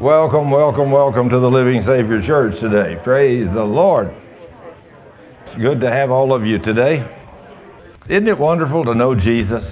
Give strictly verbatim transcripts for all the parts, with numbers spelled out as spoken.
Welcome, welcome, welcome to the Living Savior Church today. Praise the Lord. It's good to have all of you today. Isn't it wonderful to know Jesus?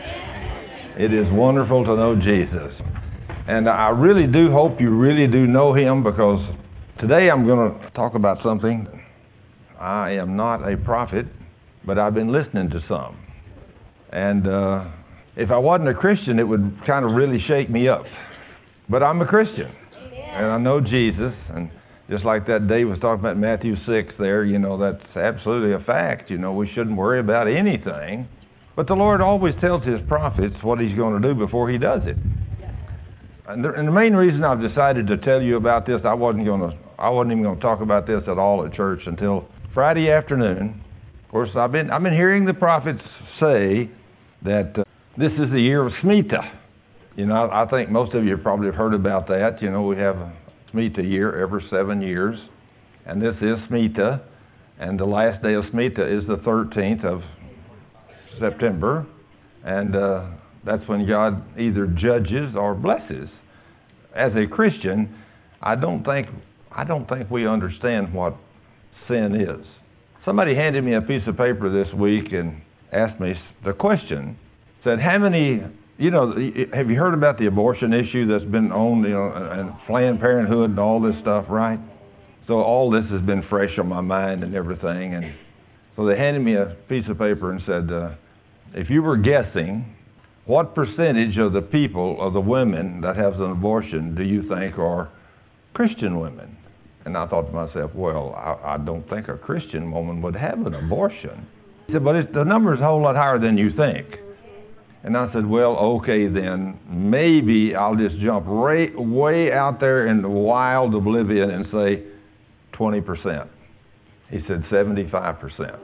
It is wonderful to know Jesus. And I really do hope you really do know Him, because today I'm going to talk about something. I am not a prophet, but I've been listening to some. And uh, if I wasn't a Christian, it would kind of really shake me up. But I'm a Christian. And I know Jesus, and just like that Dave was talking about Matthew six there, you know, that's absolutely a fact. You know, we shouldn't worry about anything. But the Lord always tells His prophets what He's going to do before He does it. And the, and the main reason I've decided to tell you about this, I wasn't going to, I wasn't even going to talk about this at all at church until Friday afternoon. Of course, I've been, I've been hearing the prophets say that uh, this is the year of Shemitah. You know, I think most of you probably have heard about that. You know, we have a Shemitah year every seven years. And this is Shemitah. And the last day of Shemitah is the thirteenth of September. And uh, that's when God either judges or blesses. As a Christian, I don't think, I don't think we understand what sin is. Somebody handed me a piece of paper this week and asked me the question, said, how many... You know, have you heard about the abortion issue that's been on, you know, and Planned Parenthood and all this stuff, right? So all this has been fresh on my mind and everything. And so they handed me a piece of paper and said, uh, if you were guessing, what percentage of the people, of the women that have an abortion, do you think are Christian women? And I thought to myself, well, I, I don't think a Christian woman would have an abortion. He said, but it's, the number is a whole lot higher than you think. And I said, well, okay then, maybe I'll just jump right, way out there in the wild oblivion and say twenty percent. He said seventy-five percent.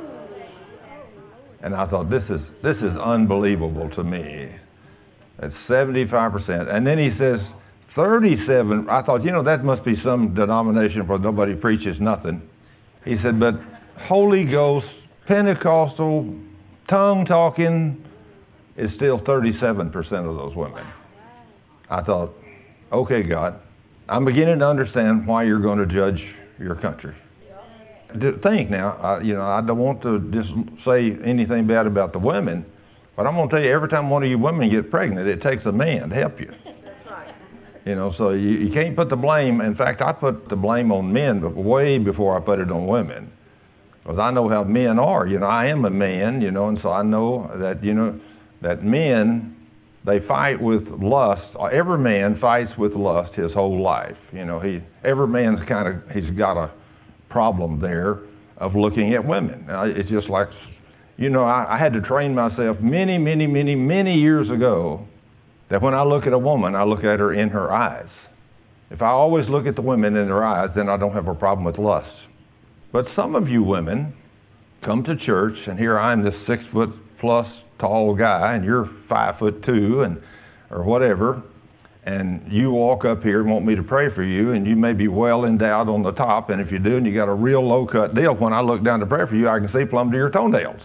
And I thought, this is, this is unbelievable to me. That's seventy-five percent. And then he says thirty-seven. I thought, you know, that must be some denomination where nobody preaches nothing. He said, but Holy Ghost, Pentecostal, tongue-talking, is still thirty-seven percent of those women. I thought, okay, God, I'm beginning to understand why you're going to judge your country. Think now, I, you know, I don't want to just say anything bad about the women, but I'm going to tell you, every time one of you women get pregnant, it takes a man to help you. You know, so you, you can't put the blame. In fact, I put the blame on men, but way before I put it on women. Because I know how men are. You know, I am a man, you know, and so I know that, you know, that men, they fight with lust. Every man fights with lust his whole life. You know, he every man's kind of, he's got a problem there of looking at women. It's just like, you know, I, I had to train myself many, many, many, many years ago that when I look at a woman, I look at her in her eyes. If I always look at the women in their eyes, then I don't have a problem with lust. But some of you women come to church, and here I'm this six foot plus tall guy, and you're five foot two, and or whatever, and you walk up here and want me to pray for you, and you may be well endowed on the top, and if you do, and you got a real low cut deal, when I look down to pray for you, I can see plumb to your toenails.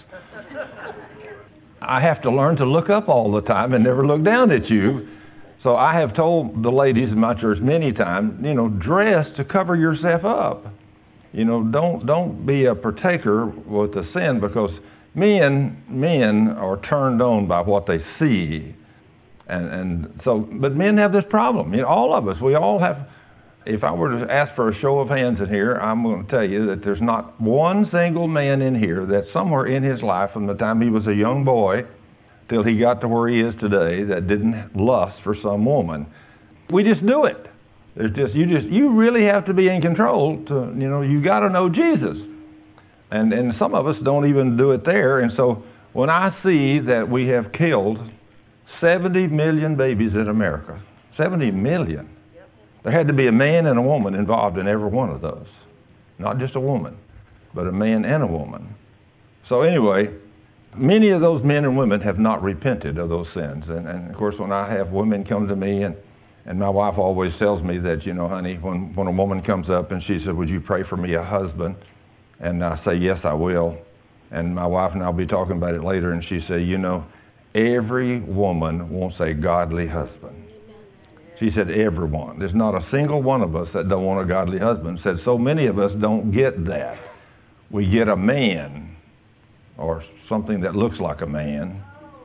I have to learn to look up all the time and never look down at you. So I have told the ladies in my church many times, you know, dress to cover yourself up. You know, don't don't be a partaker with the sin, because Men, men are turned on by what they see, and and so. But men have this problem. You know, all of us, we all have. If I were to ask for a show of hands in here, I'm going to tell you that there's not one single man in here that somewhere in his life, from the time he was a young boy till he got to where he is today, that didn't lust for some woman. We just do it. There's just you just you really have to be in control. To you know, you got to know Jesus. And and some of us don't even do it there. And so when I see that we have killed seventy million babies in America, seventy million, yep. There had to be a man and a woman involved in every one of those. Not just a woman, but a man and a woman. So anyway, many of those men and women have not repented of those sins. And, and of course, when I have women come to me, and, and my wife always tells me that, you know, honey, when, when a woman comes up and she said, would you pray for me a husband? And I say, yes, I will. And my wife and I will be talking about it later, and she said, you know, every woman wants a godly husband. She said, everyone. There's not a single one of us that don't want a godly husband. Said, so many of us don't get that. We get a man or something that looks like a man,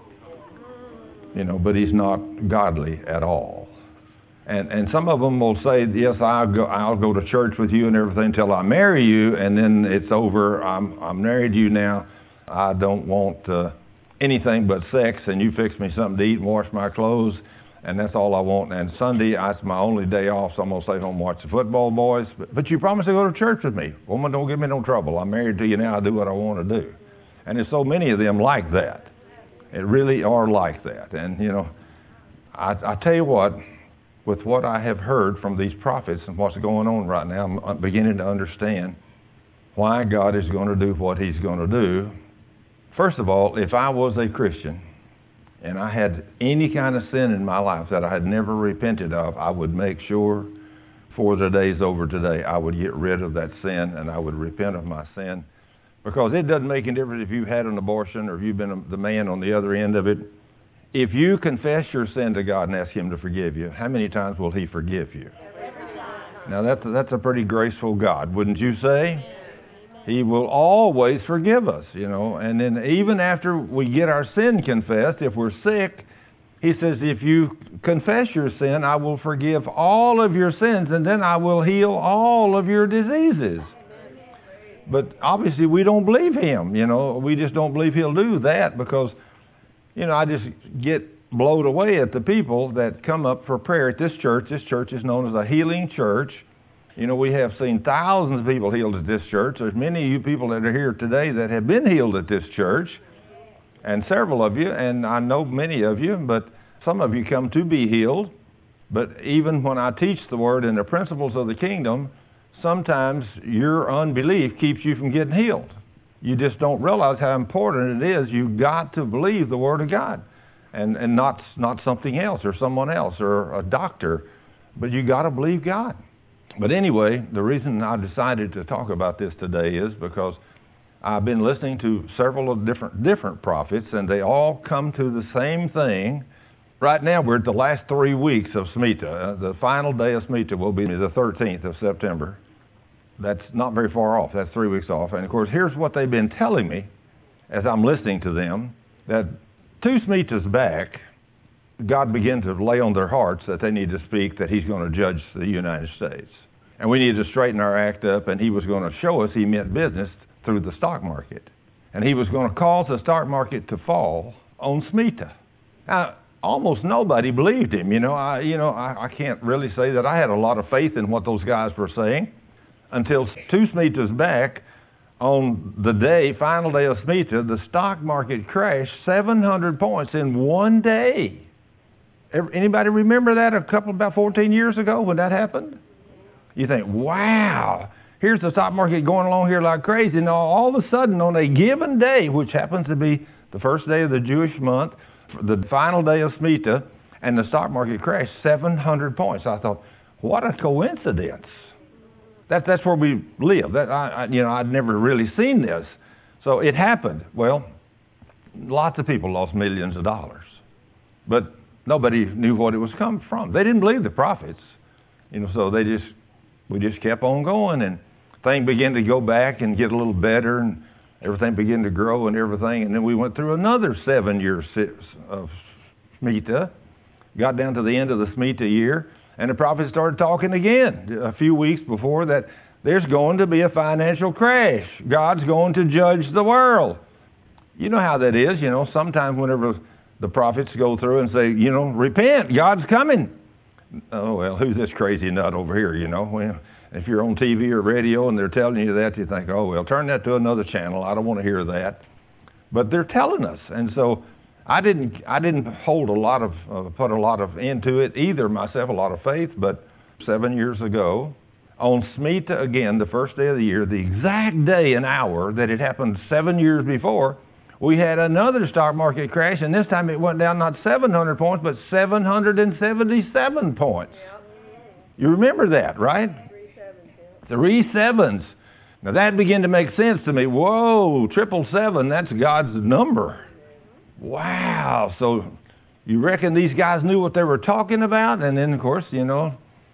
you know, but he's not godly at all. And and some of them will say, yes, I'll go, I'll go to church with you and everything until I marry you, and then it's over. I'm I'm married to you now. I don't want uh, anything but sex, and you fix me something to eat and wash my clothes, and that's all I want. And Sunday, that's my only day off, so I'm going to stay home and watch the football boys. But, but you promised to go to church with me. Woman, don't give me no trouble. I'm married to you now. I do what I want to do. And there's so many of them like that. It really are like that. And, you know, I, I tell you what, with what I have heard from these prophets and what's going on right now, I'm beginning to understand why God is going to do what he's going to do. First of all, if I was a Christian and I had any kind of sin in my life that I had never repented of, I would make sure before the day's over today, I would get rid of that sin and I would repent of my sin. Because it doesn't make any difference if you've had an abortion or if you've been the man on the other end of it. If you confess your sin to God and ask him to forgive you, how many times will he forgive you? Now that's, that's a pretty graceful God, wouldn't you say? He will always forgive us, you know. And then even after we get our sin confessed, if we're sick, he says, if you confess your sin, I will forgive all of your sins, and then I will heal all of your diseases. But obviously we don't believe him, you know. We just don't believe he'll do that because, you know, I just get blown away at the people that come up for prayer at this church. This church is known as a healing church. You know, we have seen thousands of people healed at this church. There's many of you people that are here today that have been healed at this church, and several of you, and I know many of you, but some of you come to be healed. But even when I teach the word and the principles of the kingdom, sometimes your unbelief keeps you from getting healed. You just don't realize how important it is. You've got to believe the Word of God and, and not, not something else or someone else or a doctor, but you got to believe God. But anyway, the reason I decided to talk about this today is because I've been listening to several of different, different prophets, and they all come to the same thing. Right now, we're at the last three weeks of Shemitah. Uh, the final day of Shemitah will be the thirteenth of September. That's not very far off. That's three weeks off. And of course, here's what they've been telling me as I'm listening to them, that two Shemitahs back, God began to lay on their hearts that they need to speak that he's going to judge the United States. And we needed to straighten our act up, and he was going to show us he meant business through the stock market. And he was going to cause the stock market to fall on Shemitah. Now, almost nobody believed him. You know, I, you know, I, I can't really say that I had a lot of faith in what those guys were saying. Until two Shemitahs back, on the day, final day of Shemitah, the stock market crashed seven hundred points in one day. Anybody remember that a couple, about fourteen years ago when that happened? You think, wow, here's the stock market going along here like crazy. And all of a sudden, on a given day, which happens to be the first day of the Jewish month, the final day of Shemitah, and the stock market crashed seven hundred points. I thought, what a coincidence. That, that's where we live. That, I, I, you know, I'd never really seen this. So it happened. Well, lots of people lost millions of dollars. But nobody knew what it was coming from. They didn't believe the prophets. You know, so they just, we just kept on going, and things began to go back and get a little better, and everything began to grow and everything. And then we went through another seven years of Shemitah, got down to the end of the Shemitah year, and the prophet started talking again a few weeks before that there's going to be a financial crash. God's going to judge the world. You know how that is. You know, sometimes whenever the prophets go through and say, you know, repent, God's coming. Oh, well, who's this crazy nut over here, you know? Well, if you're on T V or radio and they're telling you that, you think, oh, well, turn that to another channel. I don't want to hear that. But they're telling us. And so I didn't I didn't hold a lot of, uh, put a lot of into it either myself, a lot of faith, but seven years ago, on Shemitah again, the first day of the year, the exact day and hour that it happened seven years before, we had another stock market crash, and this time it went down not seven hundred points, but seven hundred seventy-seven points. Yep. You remember that, right? Three sevens. Yeah. Three sevens. Now that began to make sense to me. Whoa, triple seven, that's God's number. Wow. So You reckon these guys knew what they were talking about? And then, of course, you know,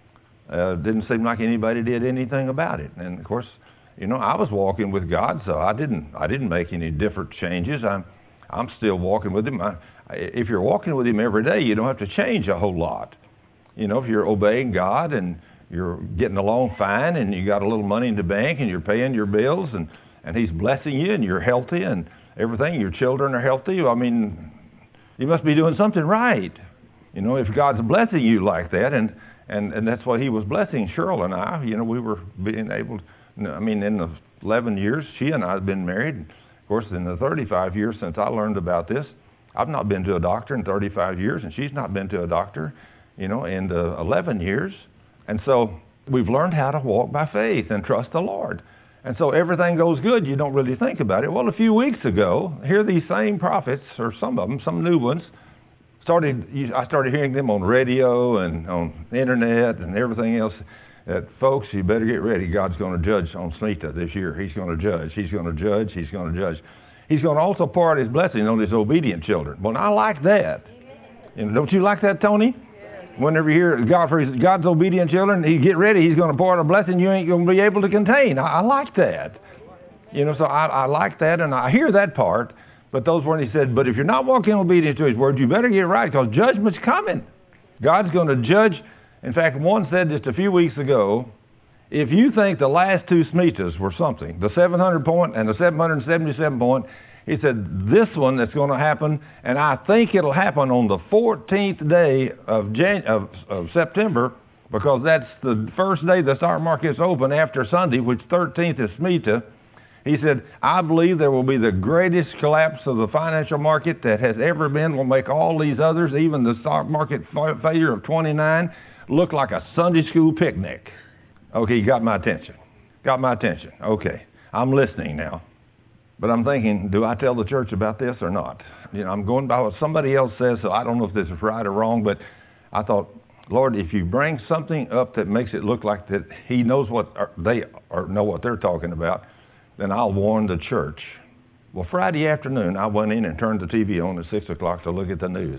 uh, didn't seem like anybody did anything about it. And, of course, you know, I was walking with God, so I didn't I didn't make any different changes. I'm I'm still walking with Him. I, if you're walking with Him every day, you don't have to change a whole lot. You know, if you're obeying God and you're getting along fine and you got a little money in the bank and you're paying your bills and, and He's blessing you and you're healthy and everything, your children are healthy, I mean, you must be doing something right. You know, if God's blessing you like that, and, and, and that's what He was blessing Cheryl and I. You know, we were being able to, I mean, in the eleven years she and I have been married, of course, in the thirty-five years since I learned about this, I've not been to a doctor in thirty-five years, and she's not been to a doctor, you know, in the eleven years. And so we've learned how to walk by faith and trust the Lord. And so everything goes good. You don't really think about it. Well, a few weeks ago, here these same prophets, or some of them, some new ones, started. I started hearing them on radio and on the internet and everything else. That folks, you better get ready. God's going to judge on Smita this year. He's going to judge. He's going to judge. He's going to judge. He's going to also pour out His blessing on His obedient children. Well, I like that. You know, don't you like that, Tony? Whenever you hear God for his, God's obedient children, He get ready. He's going to pour out a blessing you ain't going to be able to contain. I, I like that. You know, so I, I like that, and I hear that part. But those weren't. He said, but if you're not walking obedient to His word, you better get right, because judgment's coming. God's going to judge. In fact, one said just a few weeks ago, if you think the last two Smitas were something, the seven hundred point and the seven hundred seventy-seven point, he said, this one that's going to happen, and I think it'll happen on the fourteenth day of, Jan- of, of September, because that's the first day the stock market's open after Sunday, which thirteenth is Smita. He said, I believe there will be the greatest collapse of the financial market that has ever been. Will make all these others, even the stock market fa- failure of twenty-nine, look like a Sunday school picnic. Okay, you got my attention. Got my attention. Okay, I'm listening now. But I'm thinking, do I tell the church about this or not? You know, I'm going by what somebody else says, so I don't know if this is right or wrong, but I thought, Lord, if you bring something up that makes it look like that He knows what they or know what they're talking about, then I'll warn the church. Well, Friday afternoon, I went in and turned the T V on at six o'clock to look at the news.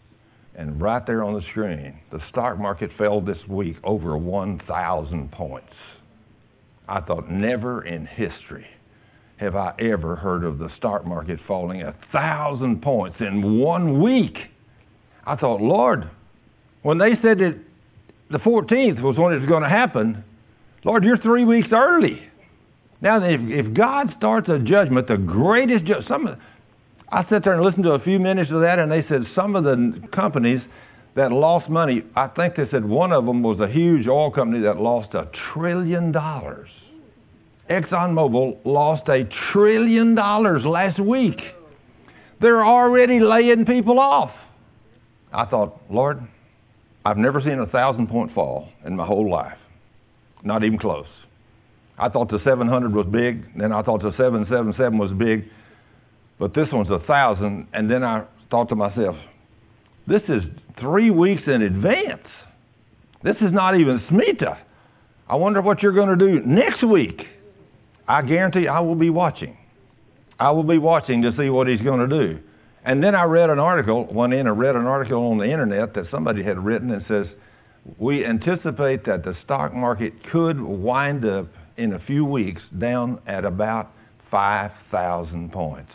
And right there on the screen, the stock market fell this week over one thousand points. I thought, never in history have I ever heard of the stock market falling a thousand points in one week. I thought, Lord, when they said that the fourteenth was when it was going to happen, Lord, you're three weeks early. Now, if, if God starts a judgment, the greatest judgment, some of, I sat there and listened to a few minutes of that, and they said some of the companies that lost money, I think they said one of them was a huge oil company that lost a trillion dollars. ExxonMobil lost a trillion dollars last week. They're already laying people off. I thought, Lord, I've never seen a thousand point fall in my whole life. Not even close. I thought the seven hundred was big, then I thought the seven seventy-seven was big, but this one's a thousand, and then I thought to myself, this is three weeks in advance. This is not even Smita. I wonder what you're going to do next week. I guarantee I will be watching. I will be watching to see what He's going to do. And then I read an article, went in and read an article on the internet that somebody had written and says, we anticipate that the stock market could wind up in a few weeks down at about five thousand points.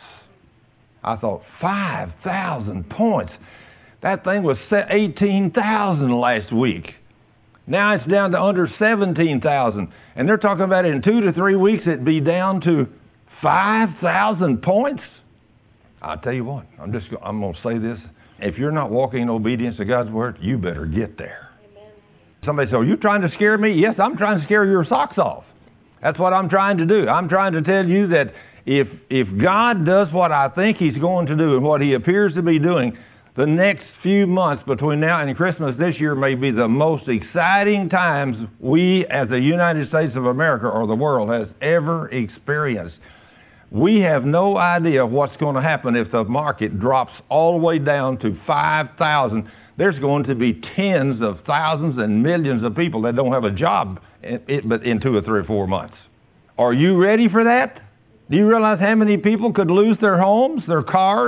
I thought, five thousand points? That thing was eighteen thousand last week. Now it's down to under seventeen thousand. And they're talking about in two to three weeks it'd be down to five thousand points. I'll tell you what, I'm just I'm going to say this. If you're not walking in obedience to God's word, you better get there. Amen. Somebody says, are you trying to scare me? Yes, I'm trying to scare your socks off. That's what I'm trying to do. I'm trying to tell you that if if God does what I think He's going to do and what He appears to be doing, the next few months between now and Christmas this year may be the most exciting times we as the United States of America or the world has ever experienced. We have no idea what's going to happen if the market drops all the way down to five thousand. There's going to be tens of thousands and millions of people that don't have a job in, in, but in two or three or four months. Are you ready for that? Do you realize how many people could lose their homes, their cars,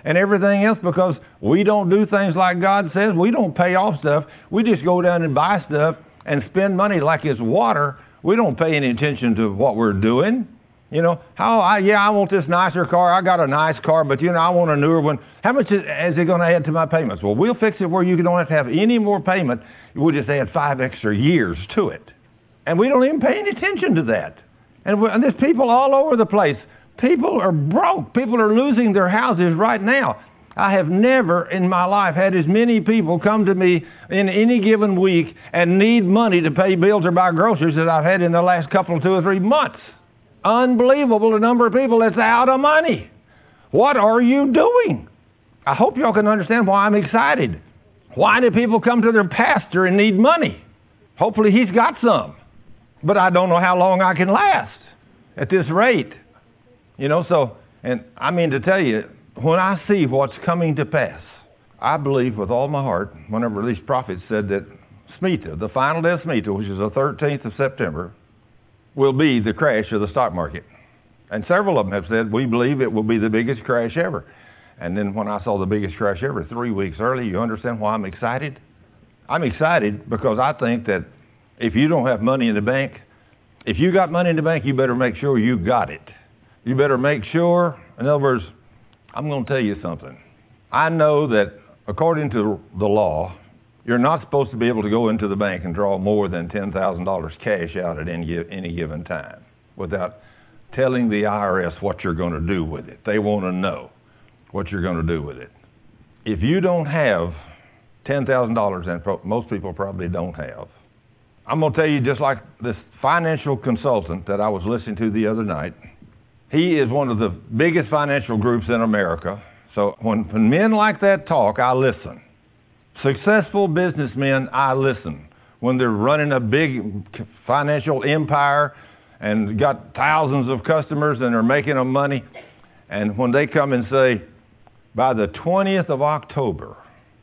and everything else because we don't do things like God says. We don't pay off stuff. We just go down and buy stuff and spend money like it's water. We don't pay any attention to what we're doing. You know, how I, yeah, I want this nicer car. I got a nice car, but, you know, I want a newer one. How much is, is it going to add to my payments? Well, we'll fix it where you don't have to have any more payment. We'll just add five extra years to it. And we don't even pay any attention to that. And, and there's people all over the place. People are broke. People are losing their houses right now. I have never in my life had as many people come to me in any given week and need money to pay bills or buy groceries as I've had in the last couple, two or three months. Unbelievable the number of people that's out of money. What are you doing? I hope y'all can understand why I'm excited. Why do people come to their pastor and need money? Hopefully he's got some. But I don't know how long I can last at this rate. You know, so, and I mean to tell you, when I see what's coming to pass, I believe with all my heart, whenever these prophets said that Shemitah, the final day of Shemitah, which is the thirteenth of September, will be the crash of the stock market. And several of them have said, we believe it will be the biggest crash ever. And then when I saw the biggest crash ever three weeks early, you understand why I'm excited? I'm excited because I think that if you don't have money in the bank, if you got money in the bank, you better make sure you got it. You better make sure, in other words, I'm going to tell you something. I know that according to the law, you're not supposed to be able to go into the bank and draw more than ten thousand dollars cash out at any, any given time without telling the I R S what you're going to do with it. They want to know what you're going to do with it. If you don't have ten thousand dollars, and most people probably don't have, I'm going to tell you, just like this financial consultant that I was listening to the other night, he is one of the biggest financial groups in America. So when, when men like that talk, I listen. Successful businessmen, I listen. When they're running a big financial empire and got thousands of customers and they're making them money, and when they come and say, by the twentieth of October,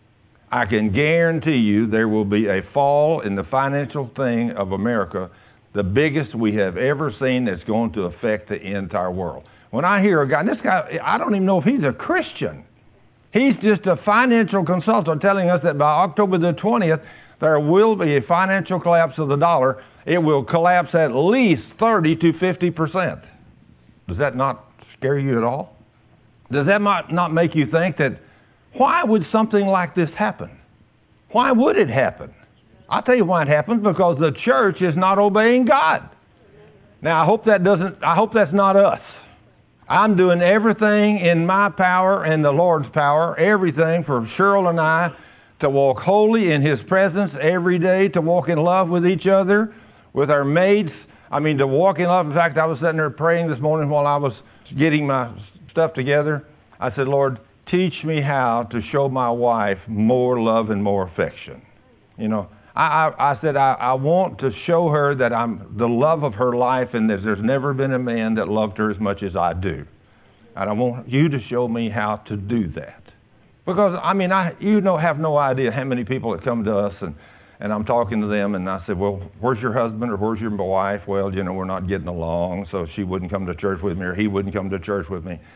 I can guarantee you there will be a fall in the financial thing of America, the biggest we have ever seen, that's going to affect the entire world. When I hear a guy, and this guy, I don't even know if he's a Christian. He's just a financial consultant telling us that by October the twentieth, there will be a financial collapse of the dollar. It will collapse at least thirty to fifty percent. Does that not scare you at all? Does that not, not make you think that, why would something like this happen? Why would it happen? I'll tell you why it happens, because the church is not obeying God. Now, I hope that doesn't, I hope that's not us. I'm doing everything in my power and the Lord's power, everything for Cheryl and I to walk holy in His presence every day, to walk in love with each other, with our mates. I mean, to walk in love. In fact, I was sitting there praying this morning while I was getting my stuff together. I said, Lord, teach me how to show my wife more love and more affection. You know, I, I, I said, I, I want to show her that I'm the love of her life, and that there's never been a man that loved her as much as I do. And I want you to show me how to do that. Because, I mean, I you know have no idea how many people that come to us, and, and I'm talking to them, and I said, well, where's your husband or where's your wife? Well, you know, we're not getting along, so she wouldn't come to church with me, or he wouldn't come to church with me.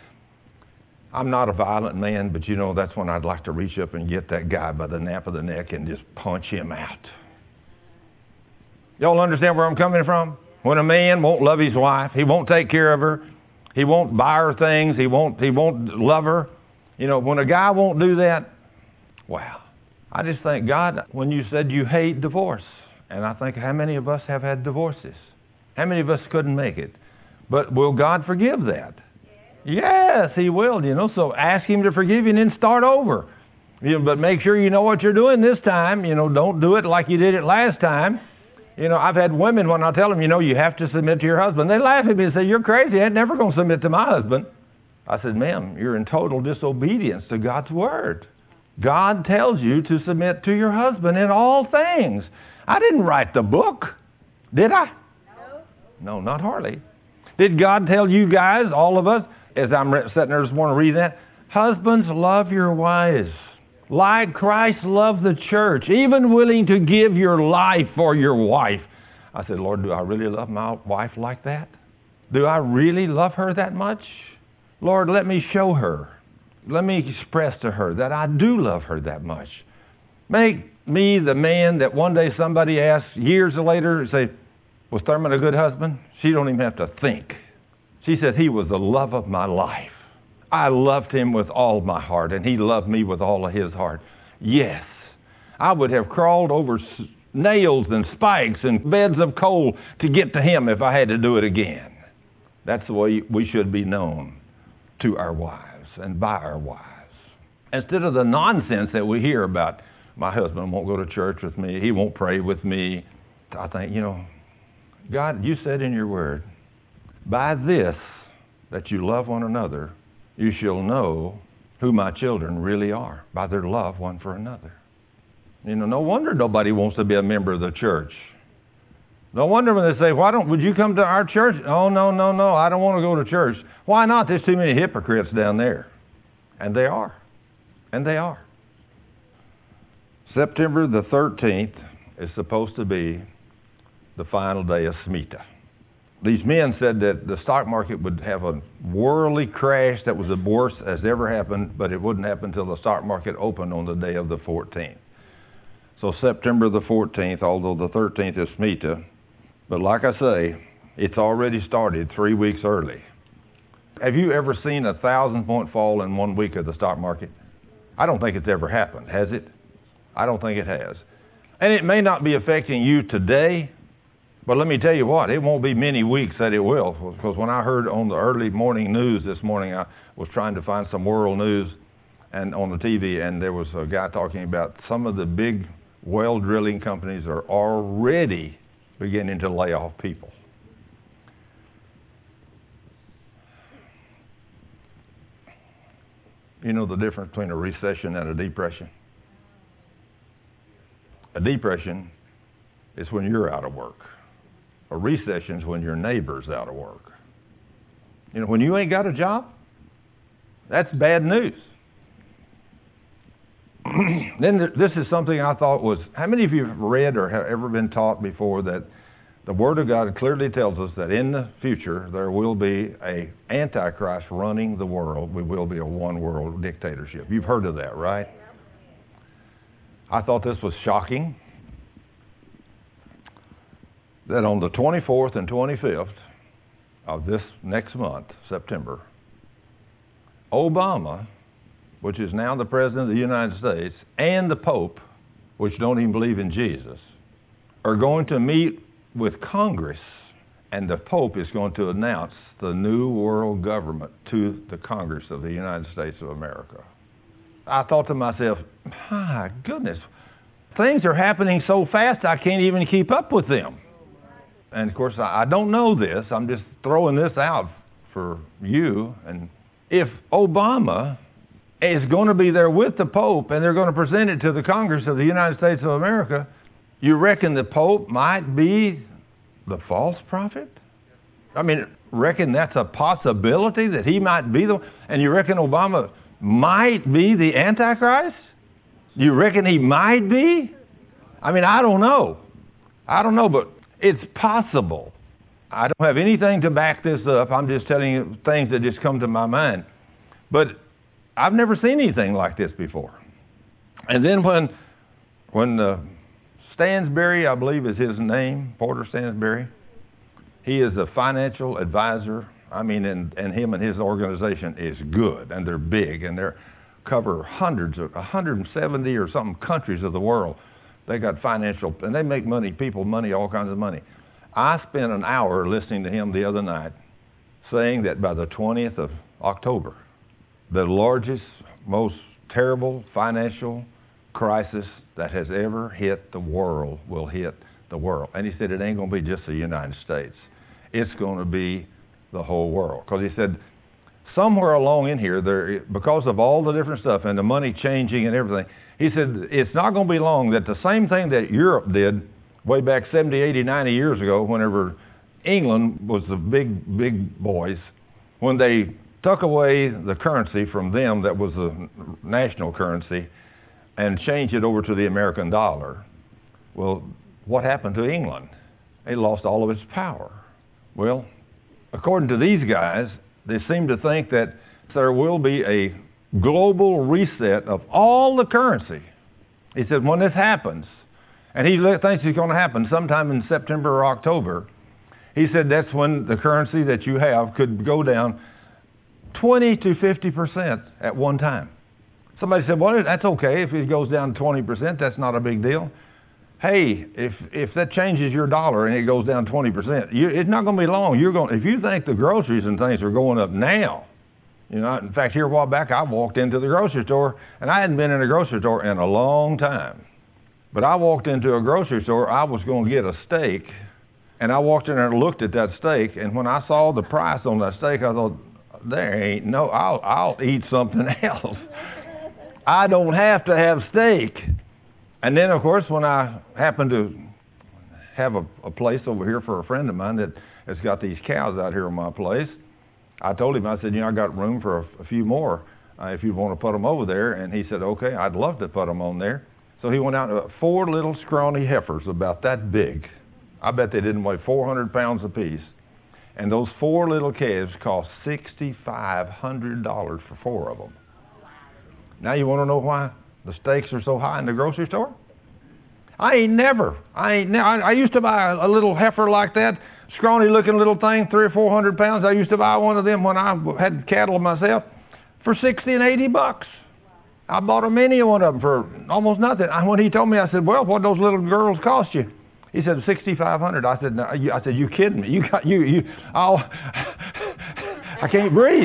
I'm not a violent man, but you know, that's when I'd like to reach up and get that guy by the nape of the neck and just punch him out. Y'all understand where I'm coming from? When a man won't love his wife, he won't take care of her, he won't buy her things, he won't, he won't love her. You know, when a guy won't do that, wow. I just thank God when you said you hate divorce. And I think how many of us have had divorces? How many of us couldn't make it? But will God forgive that? Yes, He will, you know, so ask Him to forgive you and then start over. You know, but make sure you know what you're doing this time. You know, don't do it like you did it last time. You know, I've had women, when I tell them, you know, you have to submit to your husband, they laugh at me and say, you're crazy, I'm never going to submit to my husband. I said, ma'am, you're in total disobedience to God's word. God tells you to submit to your husband in all things. I didn't write the book, did I? No. No, not hardly. Did God tell you guys, all of us, as I'm sitting there this morning reading that, husbands, love your wives like Christ loved the church, even willing to give your life for your wife. I said, Lord, do I really love my wife like that? Do I really love her that much? Lord, let me show her. let me express to her that I do love her that much. Make me the man that one day somebody asks years later, say, was Thurman a good husband? She don't even have to think. She said, he was the love of my life. I loved him with all my heart, and he loved me with all of his heart. Yes, I would have crawled over nails and spikes and beds of coal to get to him if I had to do it again. That's the way we should be known to our wives and by our wives. Instead of the nonsense that we hear about, my husband won't go to church with me, he won't pray with me. I think, you know, God, you said in your word, by this, that you love one another, you shall know who my children really are, by their love one for another. You know, no wonder nobody wants to be a member of the church. No wonder when they say, why don't, would you come to our church? Oh, no, no, no, I don't want to go to church. Why not? There's too many hypocrites down there. And they are. And they are. September the thirteenth is supposed to be the final day of Shemitah. These men said that the stock market would have a worldly crash that was the worst as ever happened, but it wouldn't happen until the stock market opened on the day of the fourteenth. So September the fourteenth, although the thirteenth is Shemitah, but like I say, it's already started three weeks early. Have you ever seen a thousand point fall in one week of the stock market? I don't think it's ever happened, has it? I don't think it has. And it may not be affecting you today, but let me tell you what, it won't be many weeks that it will. Because when I heard on the early morning news this morning, I was trying to find some world news and on the T V, and there was a guy talking about some of the big well drilling companies are already beginning to lay off people. You know the difference between a recession and a depression? A depression is when you're out of work. A recession is when your neighbor's out of work. You know, when you ain't got a job, that's bad news. Then th- this is something I thought was, how many of you have read or have ever been taught before that the Word of God clearly tells us that in the future there will be a Antichrist running the world. We will be a one-world dictatorship. You've heard of that, right? I thought this was shocking. That on the twenty-fourth and twenty-fifth of this next month, September, Obama, which is now the President of the United States, and the Pope, which don't even believe in Jesus, are going to meet with Congress, and the Pope is going to announce the new world government to the Congress of the United States of America. I thought to myself, my goodness, things are happening so fast I can't even keep up with them. And of course, I don't know this. I'm just throwing this out for you. And if Obama is going to be there with the Pope and they're going to present it to the Congress of the United States of America, you reckon the Pope might be the false prophet? I mean, reckon that's a possibility that he might be the, and you reckon Obama might be the Antichrist? You reckon he might be? I mean, I don't know. I don't know, but it's possible. I don't have anything to back this up. I'm just telling you things that just come to my mind. But I've never seen anything like this before. And then when when uh, Stansberry, I believe is his name, Porter Stansberry, he is a financial advisor. I mean, and, and him and his organization is good, and they're big, and they cover hundreds of, one hundred seventy or something countries of the world. They got financial, and they make money, people money, all kinds of money. I spent an hour listening to him the other night saying that by the twentieth of October, the largest, most terrible financial crisis that has ever hit the world will hit the world. And he said it ain't going to be just the United States. It's going to be the whole world. Because he said somewhere along in here, there, because of all the different stuff and the money changing and everything, he said it's not going to be long that the same thing that Europe did way back seventy, eighty, ninety years ago, whenever England was the big, big boys, when they took away the currency from them that was the national currency and changed it over to the American dollar. Well, what happened to England? It lost all of its power. Well, according to these guys, they seem to think that there will be a global reset of all the currency. He said, when this happens, and he thinks it's going to happen sometime in September or October, he said that's when the currency that you have could go down twenty to fifty percent at one time. Somebody said, well, that's okay. If it goes down twenty percent, that's not a big deal. Hey, if if that changes your dollar and it goes down twenty percent, you, it's not going to be long. You're going, if you think the groceries and things are going up now, you know, in fact, here a while back, I walked into the grocery store, and I hadn't been in a grocery store in a long time. But I walked into a grocery store, I was going to get a steak, and I walked in there and looked at that steak, and when I saw the price on that steak, I thought, there ain't no, I'll, I'll eat something else. I don't have to have steak. And then, of course, when I happened to have a, a place over here for a friend of mine that has got these cows out here in my place, I told him, I said, you know, I got room for a, a few more uh, if you want to put them over there. And he said, okay, I'd love to put them on there. So he went out to four little scrawny heifers about that big. I bet they didn't weigh four hundred pounds apiece. And those four little calves cost six thousand five hundred dollars for four of them. Now you want to know why the steaks are so high in the grocery store? I ain't never, I ain't never, I, I used to buy a, a little heifer like that, scrawny looking little thing, three or four hundred pounds. I used to buy one of them when I had cattle myself for sixty and eighty bucks. I bought a mini one of them for almost nothing. I, when he told me, I said, well, what those little girls cost you? He said, six thousand five hundred dollars. I said, no, you, I said, you kidding me? You got, you, you, I'll, I can't breathe.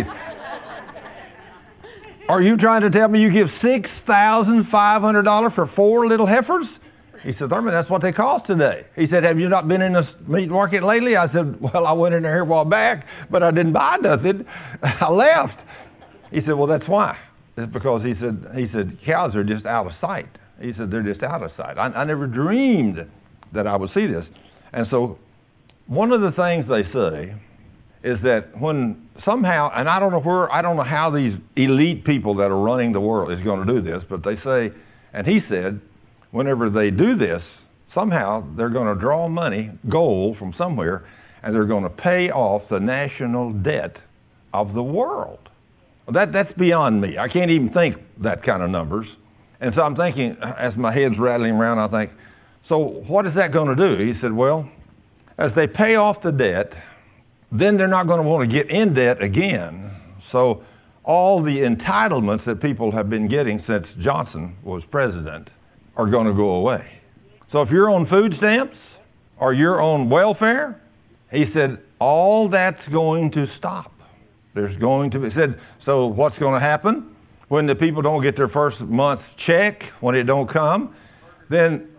Are you trying to tell me you give six thousand five hundred dollars for four little heifers? He said, Thurman, that's what they cost today. He said, have you not been in the meat market lately? I said, well, I went in there here a while back, but I didn't buy nothing. I left. He said, well, that's why. It's because he said, he said, cows are just out of sight. He said, they're just out of sight. I, I never dreamed that I would see this. And so one of the things they say is that when somehow, and I don't know where, I don't know how these elite people that are running the world is going to do this, but they say, and he said, whenever they do this, somehow they're going to draw money, gold from somewhere, and they're going to pay off the national debt of the world. That, that's beyond me. I can't even think that kind of numbers. And so I'm thinking, as my head's rattling around, I think, so what is that going to do? He said, well, as they pay off the debt, then they're not going to want to get in debt again. So all the entitlements that people have been getting since Johnson was president are going to go away. So if you're on food stamps or you're on welfare, he said, all that's going to stop. There's going to be, he said, so what's going to happen? When the people don't get their first month's check, when it don't come, then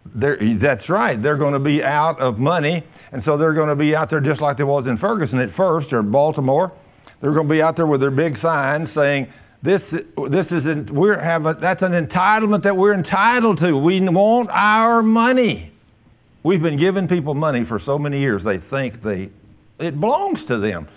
that's right, they're going to be out of money. And so they're going to be out there just like there was in Ferguson at first, or Baltimore. They're going to be out there with their big signs saying, this, this is, an, we're have a, that's an entitlement that we're entitled to. We want our money. We've been giving people money for so many years, they think they, it belongs to them.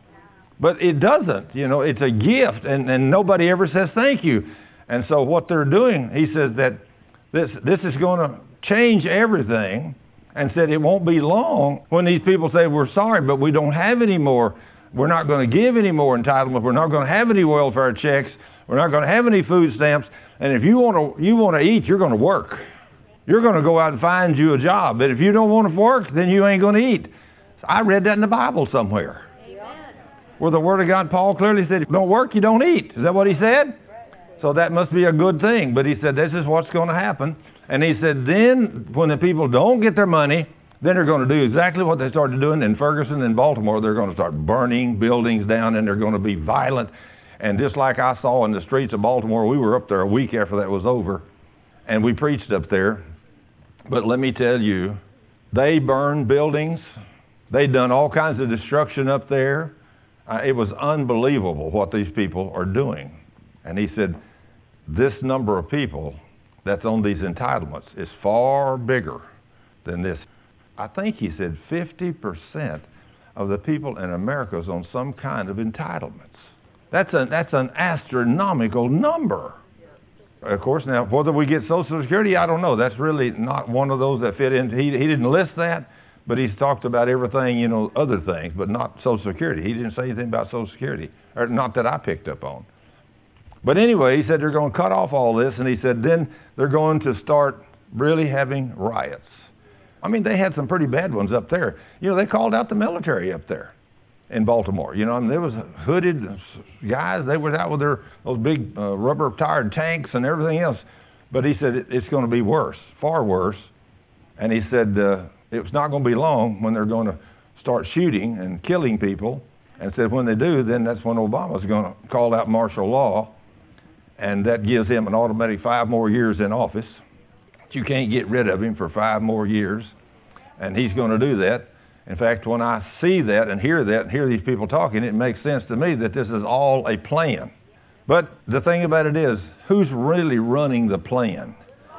But it doesn't, you know, it's a gift, and, and nobody ever says thank you. And so what they're doing, he says that this, this is going to change everything, and said it won't be long when these people say, we're sorry, but we don't have any more. We're not going to give any more entitlement. We're not going to have any welfare checks. We're not going to have any food stamps. And if you want to, you want to eat, you're going to work. You're going to go out and find you a job. But if you don't want to work, then you ain't going to eat. I read that in the Bible somewhere. Where the Word of God, Paul clearly said, if you don't work, you don't eat. Is that what he said? So that must be a good thing. But he said, this is what's going to happen. And he said, then when the people don't get their money, then they're going to do exactly what they started doing in Ferguson and Baltimore. They're going to start burning buildings down, and they're going to be violent. And just like I saw in the streets of Baltimore, we were up there a week after that was over, and we preached up there. But let me tell you, they burned buildings. They'd done all kinds of destruction up there. Uh, it was unbelievable what these people are doing. And he said, this number of people that's on these entitlements is far bigger than this. I think he said fifty percent of the people in America is on some kind of entitlements. That's an, that's an astronomical number. Of course, now, whether we get Social Security, I don't know. That's really not one of those that fit in. He, he didn't list that, but he's talked about everything, you know, other things, but not Social Security. He didn't say anything about Social Security, or not that I picked up on. But anyway, he said they're going to cut off all this, and he said then they're going to start really having riots. I mean, they had some pretty bad ones up there. You know, they called out the military up there in Baltimore. You know, I mean, there was hooded guys. They were out with their those big uh, rubber-tired tanks and everything else. But he said it, it's going to be worse, far worse. And he said uh, it's not going to be long when they're going to start shooting and killing people. And said when they do, then that's when Obama's going to call out martial law. And that gives him an automatic five more years in office. You can't get rid of him for five more years. And he's going to do that. In fact, when I see that and hear that and hear these people talking, it makes sense to me that this is all a plan. But the thing about it is, who's really running the plan?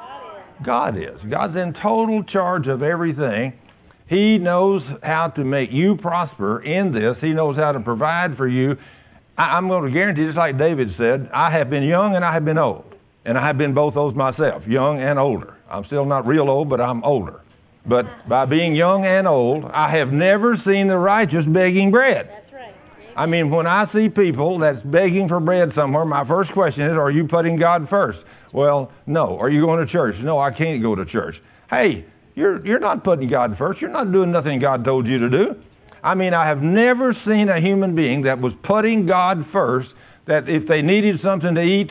God is. God's in total charge of everything. He knows how to make you prosper in this. He knows how to provide for you. I, I'm going to guarantee, just like David said, I have been young and I have been old. And I have been both those myself, young and older. I'm still not real old, but I'm older. But by being young and old, I have never seen the righteous begging bread. That's right. I mean, when I see people that's begging for bread somewhere, my first question is, are you putting God first? Well, no. Are you going to church? No, I can't go to church. Hey, you're you're not putting God first. You're not doing nothing God told you to do. I mean, I have never seen a human being that was putting God first, that if they needed something to eat,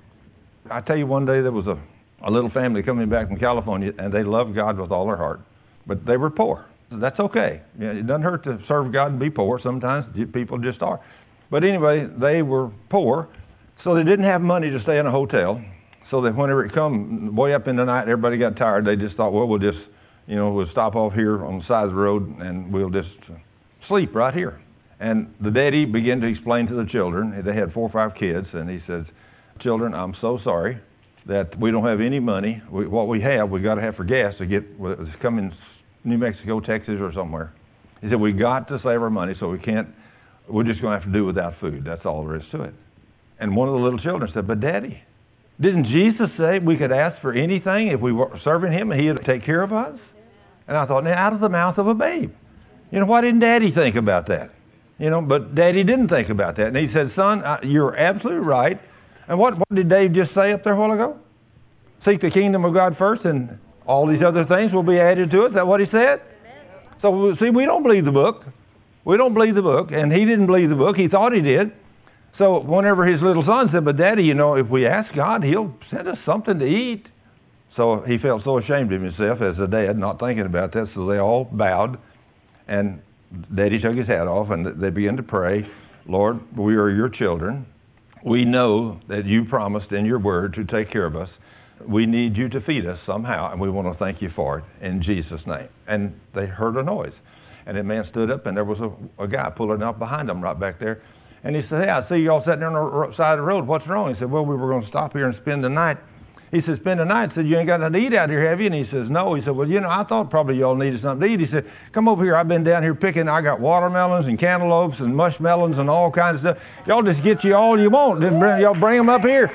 I tell you, one day there was a, a little family coming back from California, and they loved God with all their heart, but they were poor. That's okay. You know, it doesn't hurt to serve God and be poor. Sometimes people just are. But anyway, they were poor, so they didn't have money to stay in a hotel. So that whenever it come way up in the night, everybody got tired. They just thought, well, we'll just, you know, we'll stop off here on the side of the road and we'll just sleep right here. And the daddy began to explain to the children. They had four or five kids, and he says, children, I'm so sorry that we don't have any money. We, what we have, we got to have for gas to get, it's coming New Mexico, Texas, or somewhere. He said, we got to save our money, so we can't, we're just going to have to do without food. That's all there is to it. And one of the little children said, but Daddy, didn't Jesus say we could ask for anything if we were serving him and he'd take care of us? And I thought, now, out of the mouth of a babe. You know, why didn't Daddy think about that? You know, but Daddy didn't think about that. And he said, son, you're absolutely right. And what, what did Dave just say up there a while ago? Seek the kingdom of God first, and all these other things will be added to it. Is that what he said? Amen. So, see, we don't believe the book. We don't believe the book. And he didn't believe the book. He thought he did. So whenever his little son said, but Daddy, you know, if we ask God, he'll send us something to eat. So he felt so ashamed of himself as a dad, not thinking about that. So they all bowed. And Daddy took his hat off, and they began to pray, Lord, we are your children. We know that you promised in your word to take care of us. We need you to feed us somehow, and we want to thank you for it in Jesus' name. And they heard a noise. And that man stood up, and there was a, a guy pulling up behind them right back there. And he said, hey, I see you all sitting there on the side of the road. What's wrong? He said, well, we were going to stop here and spend the night. He said, spend the night. He said, you ain't got nothing to eat out here, have you? And he says, no. He said, well, you know, I thought probably y'all needed something to eat. He said, come over here. I've been down here picking. I got watermelons and cantaloupes and mushmelons and all kinds of stuff. Y'all just get you all you want. Then bring, y'all bring them up here.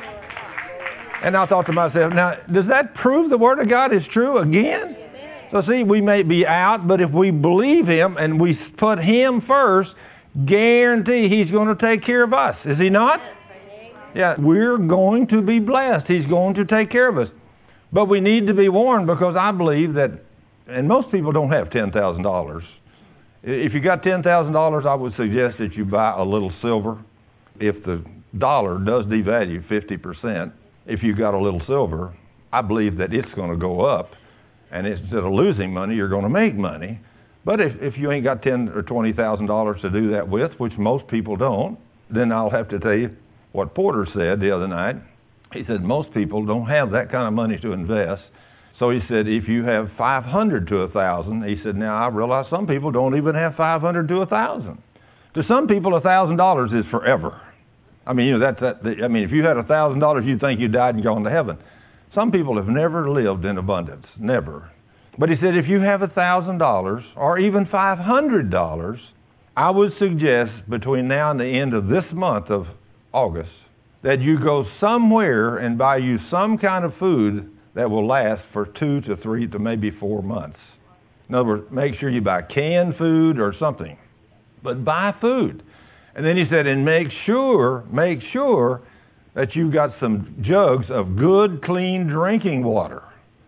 And I thought to myself, now, does that prove the Word of God is true again? So see, we may be out, but if we believe him and we put him first, guarantee he's going to take care of us. Is he not? Yeah, we're going to be blessed. He's going to take care of us. But we need to be warned, because I believe that, and most people don't have ten thousand dollars. If you got ten thousand dollars, I would suggest that you buy a little silver. If the dollar does devalue fifty percent, if you got a little silver, I believe that it's going to go up. And instead of losing money, you're going to make money. But if, if you ain't got ten thousand or twenty thousand dollars to do that with, which most people don't, then I'll have to tell you what Porter said the other night. He said most people don't have that kind of money to invest. So he said if you have five hundred to one thousand, he said, now I realize some people don't even have five hundred to one thousand. To some people, one thousand dollars is forever. I mean, you know, that's that. I mean, if you had one thousand dollars, you'd think you died and gone to heaven. Some people have never lived in abundance, never. But he said, if you have one thousand dollars or even five hundred dollars, I would suggest between now and the end of this month of August that you go somewhere and buy you some kind of food that will last for two to three to maybe four months. In other words, make sure you buy canned food or something, but buy food. And then he said, and make sure, make sure that you've got some jugs of good, clean drinking water.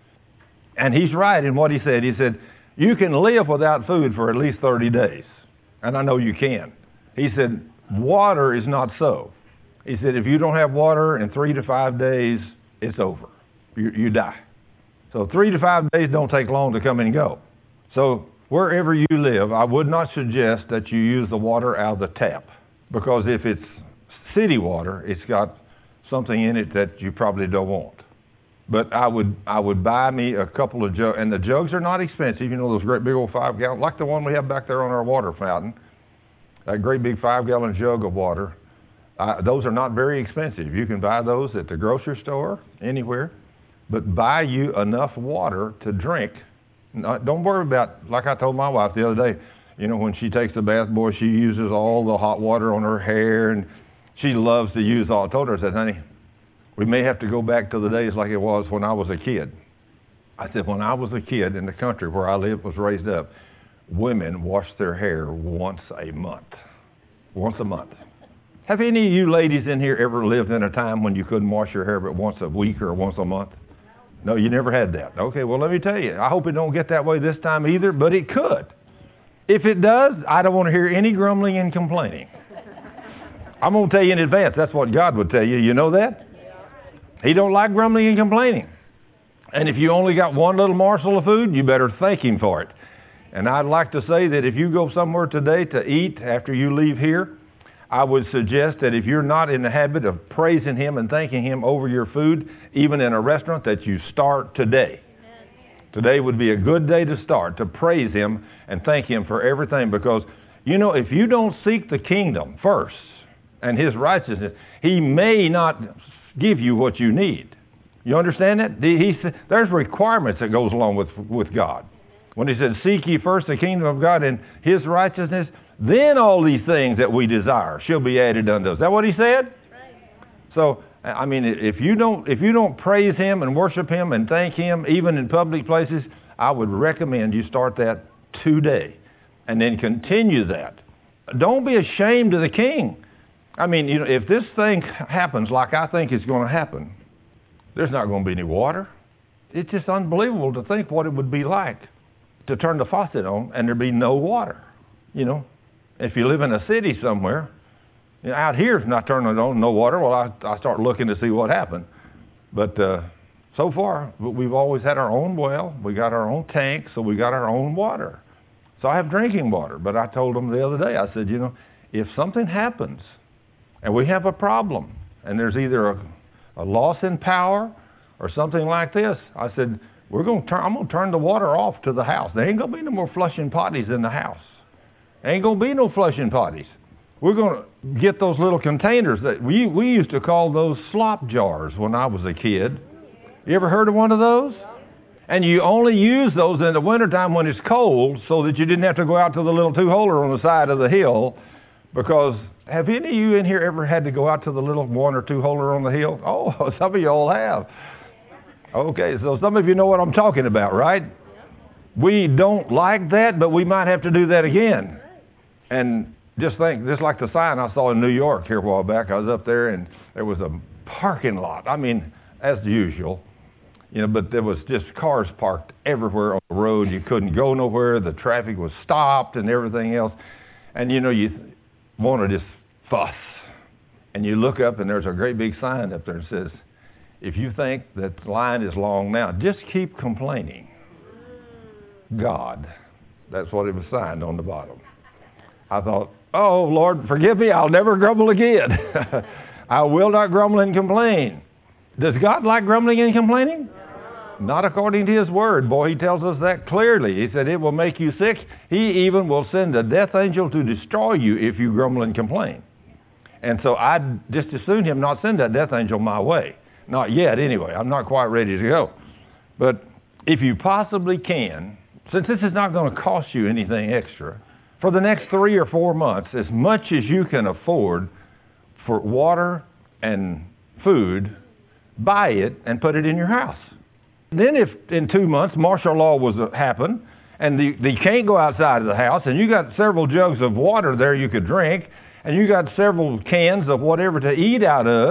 And he's right in what he said. He said, you can live without food for at least thirty days. And I know you can. He said, water is not so. He said, if you don't have water in three to five days, it's over. You, you die. So three to five days don't take long to come and go. So wherever you live, I would not suggest that you use the water out of the tap. Because if it's city water, it's got something in it that you probably don't want. But I would I would buy me a couple of jugs, and the jugs are not expensive. You know, those great big old five gallon, like the one we have back there on our water fountain. That great big five gallon jug of water. Uh, those are not very expensive. You can buy those at the grocery store, anywhere. But buy you enough water to drink. Not, don't worry about, like I told my wife the other day, you know, when she takes a bath, boy, she uses all the hot water on her hair, and she loves to use all. I told her, I said, honey, we may have to go back to the days like it was when I was a kid. I said, when I was a kid in the country where I lived, was raised up, women washed their hair once a month. Once a month. Have any of you ladies in here ever lived in a time when you couldn't wash your hair but once a week or once a month? No, you never had that. Okay, well, let me tell you, I hope it don't get that way this time either, but it could. If it does, I don't want to hear any grumbling and complaining. I'm going to tell you in advance, that's what God would tell you. You know that? He don't like grumbling and complaining. And if you only got one little morsel of food, you better thank him for it. And I'd like to say that if you go somewhere today to eat after you leave here, I would suggest that if you're not in the habit of praising him and thanking him over your food, even in a restaurant, that you start today. Today would be a good day to start, to praise him and thank him for everything. Because, you know, if you don't seek the kingdom first and his righteousness, he may not give you what you need. You understand that? He, there's requirements that goes along with, with God. When he said, seek ye first the kingdom of God and his righteousness, then all these things that we desire shall be added unto us. Is that what he said? Right. So, I mean, if you don't if you don't praise him and worship him and thank him, even in public places, I would recommend you start that today and then continue that. Don't be ashamed of the king. I mean, you know, if this thing happens like I think it's going to happen, there's not going to be any water. It's just unbelievable to think what it would be like to turn the faucet on and there'd be no water. You know, if you live in a city somewhere, you know, out here, if not turning it on, no water, well, I, I start looking to see what happened. But uh, so far, we've always had our own well. We got our own tank, so we got our own water. So I have drinking water. But I told them the other day, I said, you know, if something happens and we have a problem and there's either a, a loss in power or something like this, I said, we're going to turn, I'm going to turn the water off to the house. There ain't going to be no more flushing potties in the house. There ain't going to be no flushing potties. We're going to get those little containers that we, we used to call those slop jars when I was a kid. You ever heard of one of those? And you only use those in the wintertime when it's cold so that you didn't have to go out to the little two-holer on the side of the hill. Because have any of you in here ever had to go out to the little one or two-holer on the hill? Oh, some of you all have. Okay, so some of you know what I'm talking about, right? We don't like that, but we might have to do that again. And just think, just like the sign I saw in New York here a while back, I was up there and there was a parking lot. I mean, as usual, you know, but there was just cars parked everywhere on the road. You couldn't go nowhere. The traffic was stopped and everything else. And, you know, you want to just fuss. And you look up and there's a great big sign up there that says, if you think that the line is long now, just keep complaining. God. That's what it was signed on the bottom. I thought, oh, Lord, forgive me. I'll never grumble again. I will not grumble and complain. Does God like grumbling and complaining? Not according to his word. Boy, he tells us that clearly. He said it will make you sick. He even will send a death angel to destroy you if you grumble and complain. And so I'd just as soon him not send that death angel my way. Not yet, anyway. I'm not quite ready to go. But if you possibly can, since this is not going to cost you anything extra, for the next three or four months, as much as you can afford for water and food, buy it and put it in your house. Then if in two months martial law was to happen and the, the, you can't go outside of the house and you got several jugs of water there you could drink and you got several cans of whatever to eat out of,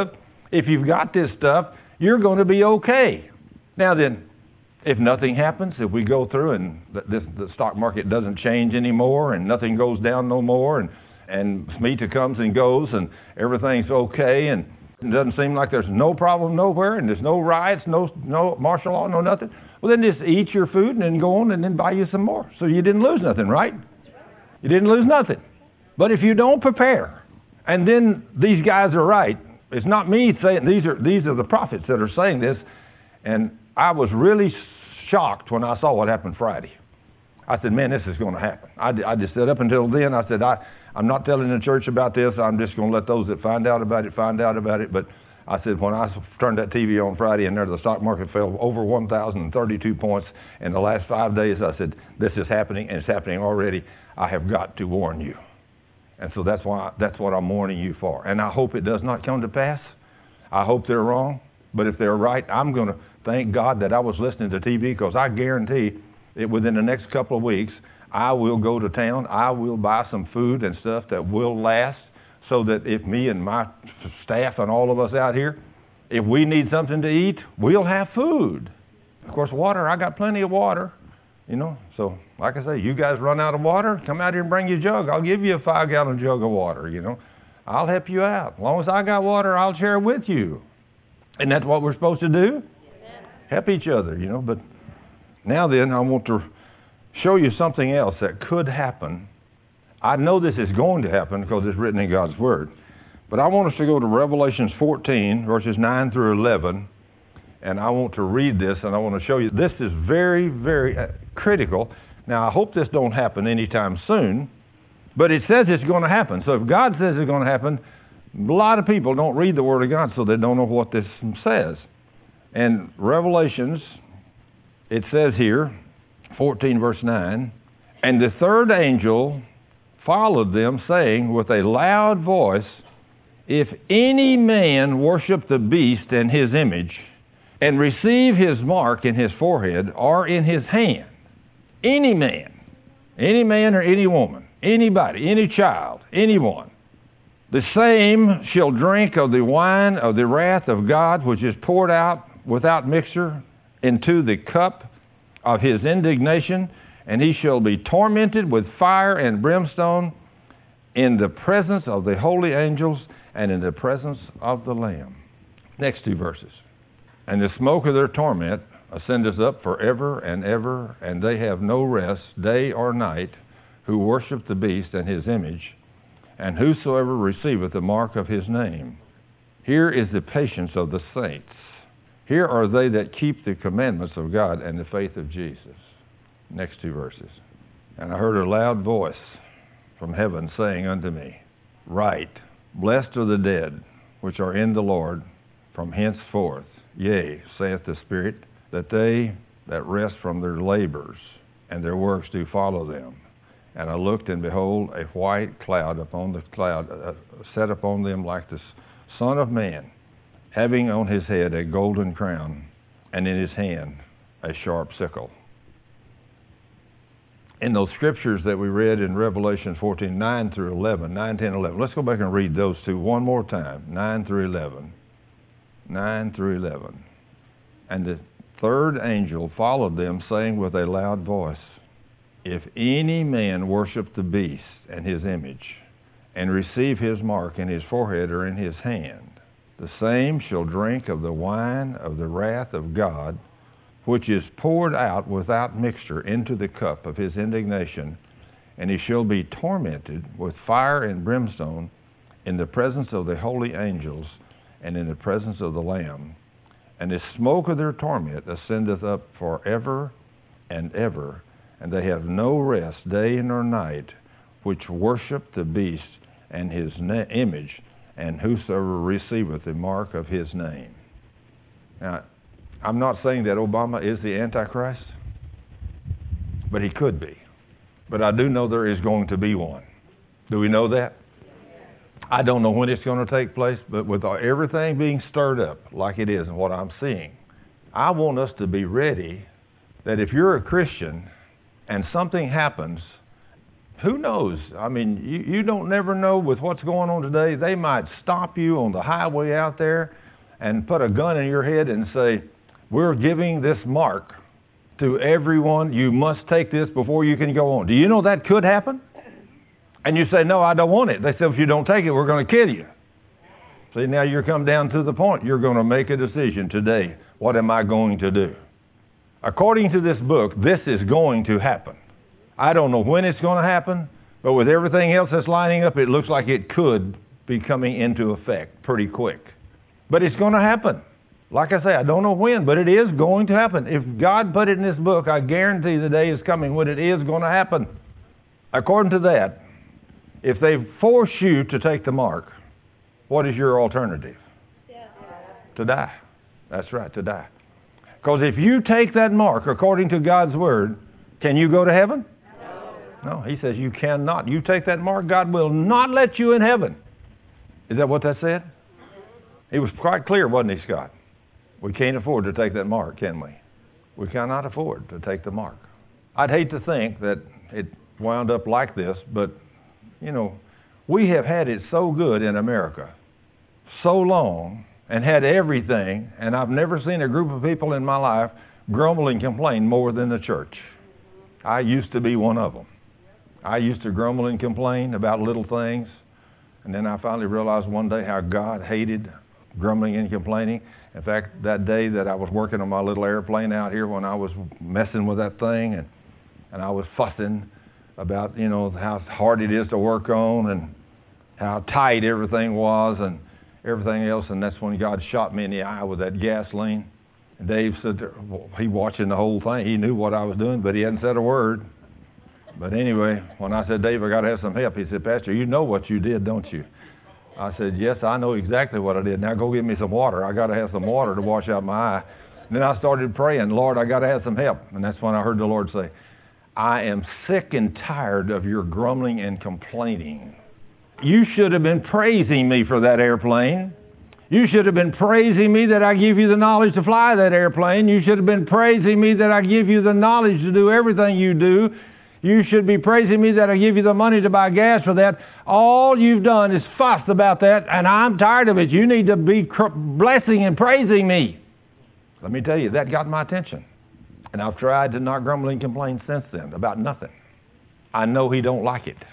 If you've got this stuff, you're going to be okay. Now then, if nothing happens, if we go through and the, this, the stock market doesn't change anymore and nothing goes down no more and, and Smita comes and goes and everything's okay and it doesn't seem like there's no problem nowhere and there's no riots, no no martial law, no nothing, well then just eat your food and then go on and then buy you some more. So you didn't lose nothing, right? You didn't lose nothing. But if you don't prepare, and then these guys are right, it's not me saying, these are these are the prophets that are saying this, and I was really shocked when I saw what happened Friday. I said, man, this is going to happen. I, I just said up until then, I said, I, I'm not telling the church about this. I'm just going to let those that find out about it, find out about it. But I said, when I turned that T V on Friday and there the stock market fell over one thousand thirty-two points in the last five days, I said, this is happening and it's happening already. I have got to warn you. And so that's why that's what I'm warning you for. And I hope it does not come to pass. I hope they're wrong. But if they're right, I'm going to thank God that I was listening to T V, because I guarantee it within the next couple of weeks, I will go to town. I will buy some food and stuff that will last, so that if me and my staff and all of us out here, if we need something to eat, we'll have food. Of course, water, I got plenty of water, you know. So like I say, you guys run out of water, come out here and bring your jug. I'll give you a five gallon jug of water, you know. I'll help you out. As long as I got water, I'll share it with you. And that's what we're supposed to do. Help each other, you know. But now then, I want to show you something else that could happen. I know this is going to happen because it's written in God's Word. But I want us to go to Revelation fourteen, verses nine through eleven. And I want to read this, and I want to show you. This is very, very uh, critical. Now, I hope this don't happen anytime soon. But it says it's going to happen. So if God says it's going to happen, a lot of people don't read the Word of God, so they don't know what this says. And Revelations, it says here, fourteen verse nine, and the third angel followed them, saying with a loud voice, if any man worship the beast and his image, and receive his mark in his forehead or in his hand, any man, any man or any woman, anybody, any child, anyone, the same shall drink of the wine of the wrath of God, which is poured out without mixture into the cup of his indignation, and he shall be tormented with fire and brimstone in the presence of the holy angels and in the presence of the Lamb. Next two verses. And the smoke of their torment ascendeth up forever and ever, and they have no rest day or night, who worship the beast and his image, and whosoever receiveth the mark of his name. Here is the patience of the saints. Here are they that keep the commandments of God and the faith of Jesus. Next two verses. And I heard a loud voice from heaven saying unto me, write, blessed are the dead which are in the Lord from henceforth. Yea, saith the Spirit, that they that rest from their labors and their works do follow them. And I looked, and behold, a white cloud upon the cloud uh, set upon them like the Son of Man, having on his head a golden crown, and in his hand a sharp sickle. In those scriptures that we read in Revelation fourteen, nine through eleven, nine, ten, eleven, let's go back and read those two one more time, nine through eleven. nine through eleven. And the third angel followed them, saying with a loud voice, if any man worship the beast and his image, and receive his mark in his forehead or in his hand, the same shall drink of the wine of the wrath of God, which is poured out without mixture into the cup of his indignation, and he shall be tormented with fire and brimstone in the presence of the holy angels and in the presence of the Lamb. And the smoke of their torment ascendeth up forever and ever, and they have no rest day nor night, which worship the beast and his na- image, and whosoever receiveth the mark of his name. Now, I'm not saying that Obama is the Antichrist, but he could be. But I do know there is going to be one. Do we know that? I don't know when it's going to take place, but with everything being stirred up like it is and what I'm seeing, I want us to be ready that if you're a Christian and something happens, who knows? I mean, you, you don't never know with what's going on today. They might stop you on the highway out there and put a gun in your head and say, we're giving this mark to everyone. You must take this before you can go on. Do you know that could happen? And you say, no, I don't want it. They say, if you don't take it, we're going to kill you. See, now you're come down to the point. You're going to make a decision today. What am I going to do? According to this book, this is going to happen. I don't know when it's going to happen, but with everything else that's lining up, it looks like it could be coming into effect pretty quick. But it's going to happen. Like I say, I don't know when, but it is going to happen. If God put it in this book, I guarantee the day is coming when it is going to happen. According to that, if they force you to take the mark, what is your alternative? Yeah. To die. That's right, to die. Because if you take that mark according to God's word, can you go to heaven? No. No, he says you cannot. You take that mark, God will not let you in heaven. Is that what that said? It was quite clear, wasn't he, Scott? We can't afford to take that mark, can we? We cannot afford to take the mark. I'd hate to think that it wound up like this, but, you know, we have had it so good in America, so long, and had everything, and I've never seen a group of people in my life grumble and complain more than the church. I used to be one of them. I used to grumble and complain about little things, and then I finally realized one day how God hated grumbling and complaining. In fact, that day that I was working on my little airplane out here when I was messing with that thing, and, and I was fussing about, you know, how hard it is to work on and how tight everything was and everything else, and that's when God shot me in the eye with that gasoline. And Dave said, there, he watching the whole thing. He knew what I was doing, but he hadn't said a word. But anyway, when I said, Dave, I got to have some help, he said, Pastor, you know what you did, don't you? I said, yes, I know exactly what I did. Now go get me some water. I got to have some water to wash out my eye. And then I started praying, Lord, I got to have some help. And that's when I heard the Lord say, I am sick and tired of your grumbling and complaining. You should have been praising me for that airplane. You should have been praising me that I give you the knowledge to fly that airplane. You should have been praising me that I give you the knowledge to do everything you do. You should be praising me that I give you the money to buy gas for that. All you've done is fussed about that, and I'm tired of it. You need to be cr- blessing and praising me. Let me tell you, that got my attention. And I've tried to not grumble and complain since then about nothing. I know he don't like it.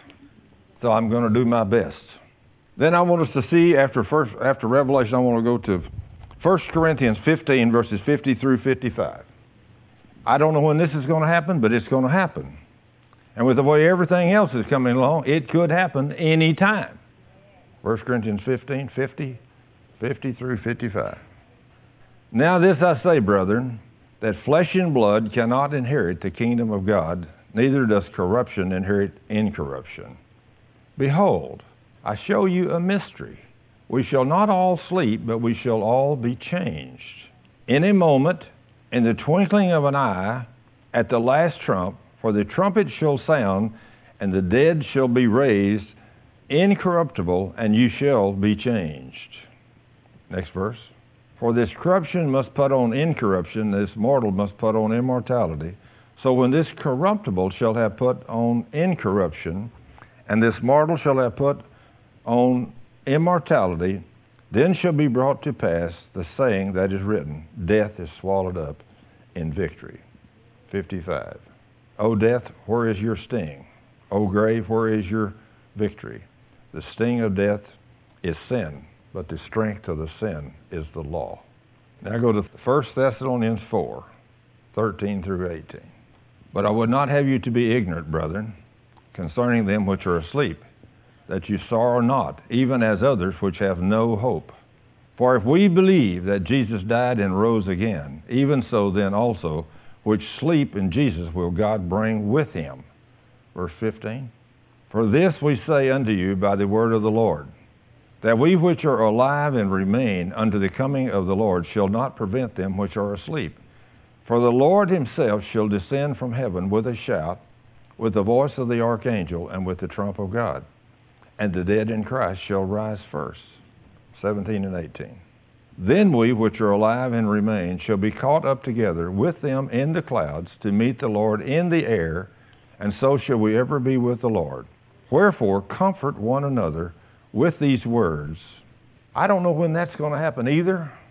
So I'm going to do my best. Then I want us to see, after first, after Revelation, I want to go to First Corinthians fifteen, verses fifty through fifty-five. I don't know when this is going to happen, but it's going to happen. And with the way everything else is coming along, it could happen any time. First Corinthians fifteen, fifty, fifty through fifty-five. Now this I say, brethren, that flesh and blood cannot inherit the kingdom of God, neither does corruption inherit incorruption. Behold, I show you a mystery. We shall not all sleep, but we shall all be changed. In a moment, in the twinkling of an eye, at the last trump, for the trumpet shall sound, and the dead shall be raised incorruptible, and you shall be changed. Next verse. For this corruption must put on incorruption, this mortal must put on immortality. So when this corruptible shall have put on incorruption, and this mortal shall have put on immortality, then shall be brought to pass the saying that is written, death is swallowed up in victory. fifty-five. O death, where is your sting? O grave, where is your victory? The sting of death is sin, but the strength of the sin is the law. Now go to First Thessalonians four, thirteen through eighteen. But I would not have you to be ignorant, brethren, concerning them which are asleep, that you sorrow not, even as others which have no hope. For if we believe that Jesus died and rose again, even so then also which sleep in Jesus will God bring with him. Verse fifteen. For this we say unto you by the word of the Lord, that we which are alive and remain unto the coming of the Lord shall not prevent them which are asleep. For the Lord himself shall descend from heaven with a shout, with the voice of the archangel, and with the trump of God. And the dead in Christ shall rise first. seventeen and eighteen. Then we which are alive and remain shall be caught up together with them in the clouds to meet the Lord in the air, and so shall we ever be with the Lord. Wherefore comfort one another with these words. I don't know when that's going to happen either,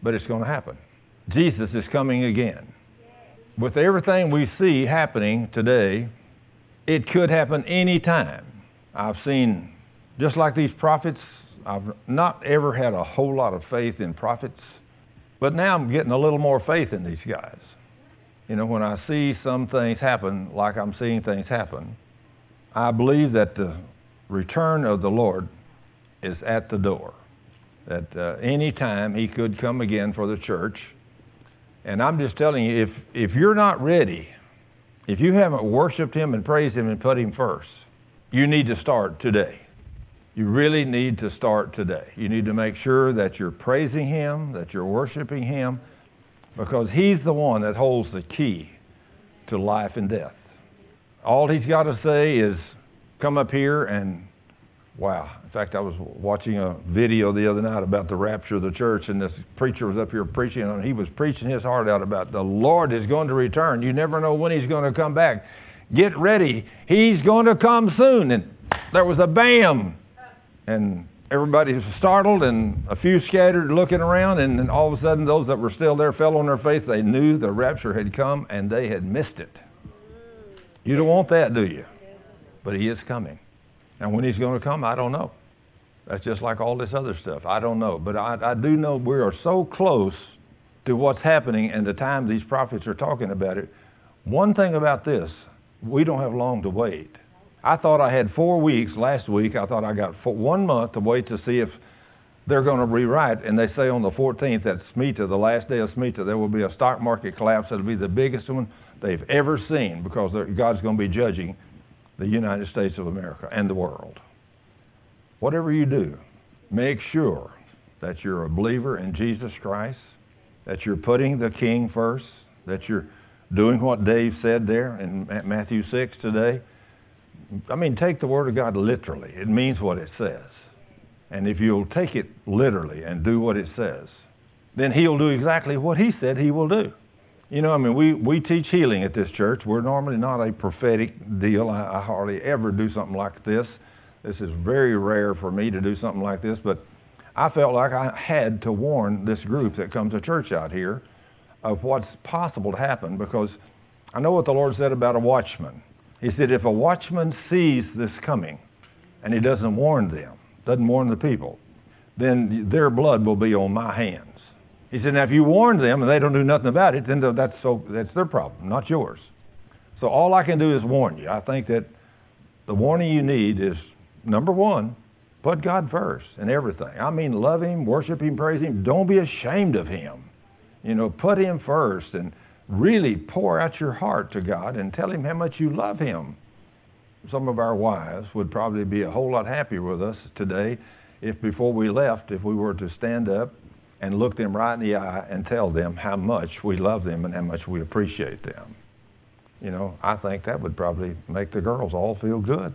but it's going to happen. Jesus is coming again. With everything we see happening today, it could happen any time. I've seen, just like these prophets, I've not ever had a whole lot of faith in prophets, but now I'm getting a little more faith in these guys. You know, when I see some things happen, like I'm seeing things happen, I believe that the return of the Lord is at the door. That uh, any time he could come again for the church. And I'm just telling you, if, if you're not ready, if you haven't worshiped him and praised him and put him first, you need to start today. You really need to start today. You need to make sure that you're praising him, that you're worshiping him, because he's the one that holds the key to life and death. All he's got to say is come up here and, wow. In fact, I was watching a video the other night about the rapture of the church, and this preacher was up here preaching, and he was preaching his heart out about the Lord is going to return. You never know when he's going to come back. Get ready. He's going to come soon. And there was a bam. And everybody was startled, and a few scattered looking around, and then all of a sudden those that were still there fell on their face. They knew the rapture had come, and they had missed it. You don't want that, do you? But he is coming. And when he's going to come, I don't know. That's just like all this other stuff. I don't know. But I, I do know we are so close to what's happening and the time these prophets are talking about it. One thing about this, we don't have long to wait. I thought I had four weeks last week. I thought I got four, one month to wait to see if they're going to rewrite. And they say on the fourteenth at Shemitah, the last day of Shemitah, there will be a stock market collapse. It'll be the biggest one they've ever seen, because God's going to be judging the United States of America and the world. Whatever you do, make sure that you're a believer in Jesus Christ, that you're putting the King first, that you're doing what Dave said there in Matthew six today. I mean, take the Word of God literally. It means what it says. And if you'll take it literally and do what it says, then he'll do exactly what he said he will do. You know, I mean, we, we teach healing at this church. We're normally not a prophetic deal. I, I hardly ever do something like this. This is very rare for me to do something like this, but I felt like I had to warn this group that comes to church out here of what's possible to happen, because I know what the Lord said about a watchman. He said, if a watchman sees this coming and he doesn't warn them, doesn't warn the people, then their blood will be on my hands. He said, now if you warn them and they don't do nothing about it, then that's so that's their problem, not yours. So all I can do is warn you. I think that the warning you need is, number one, put God first in everything. I mean, love him, worship him, praise him. Don't be ashamed of him. You know, put him first and really pour out your heart to God and tell him how much you love him. Some of our wives would probably be a whole lot happier with us today if before we left, if we were to stand up and look them right in the eye and tell them how much we love them and how much we appreciate them. You know, I think that would probably make the girls all feel good.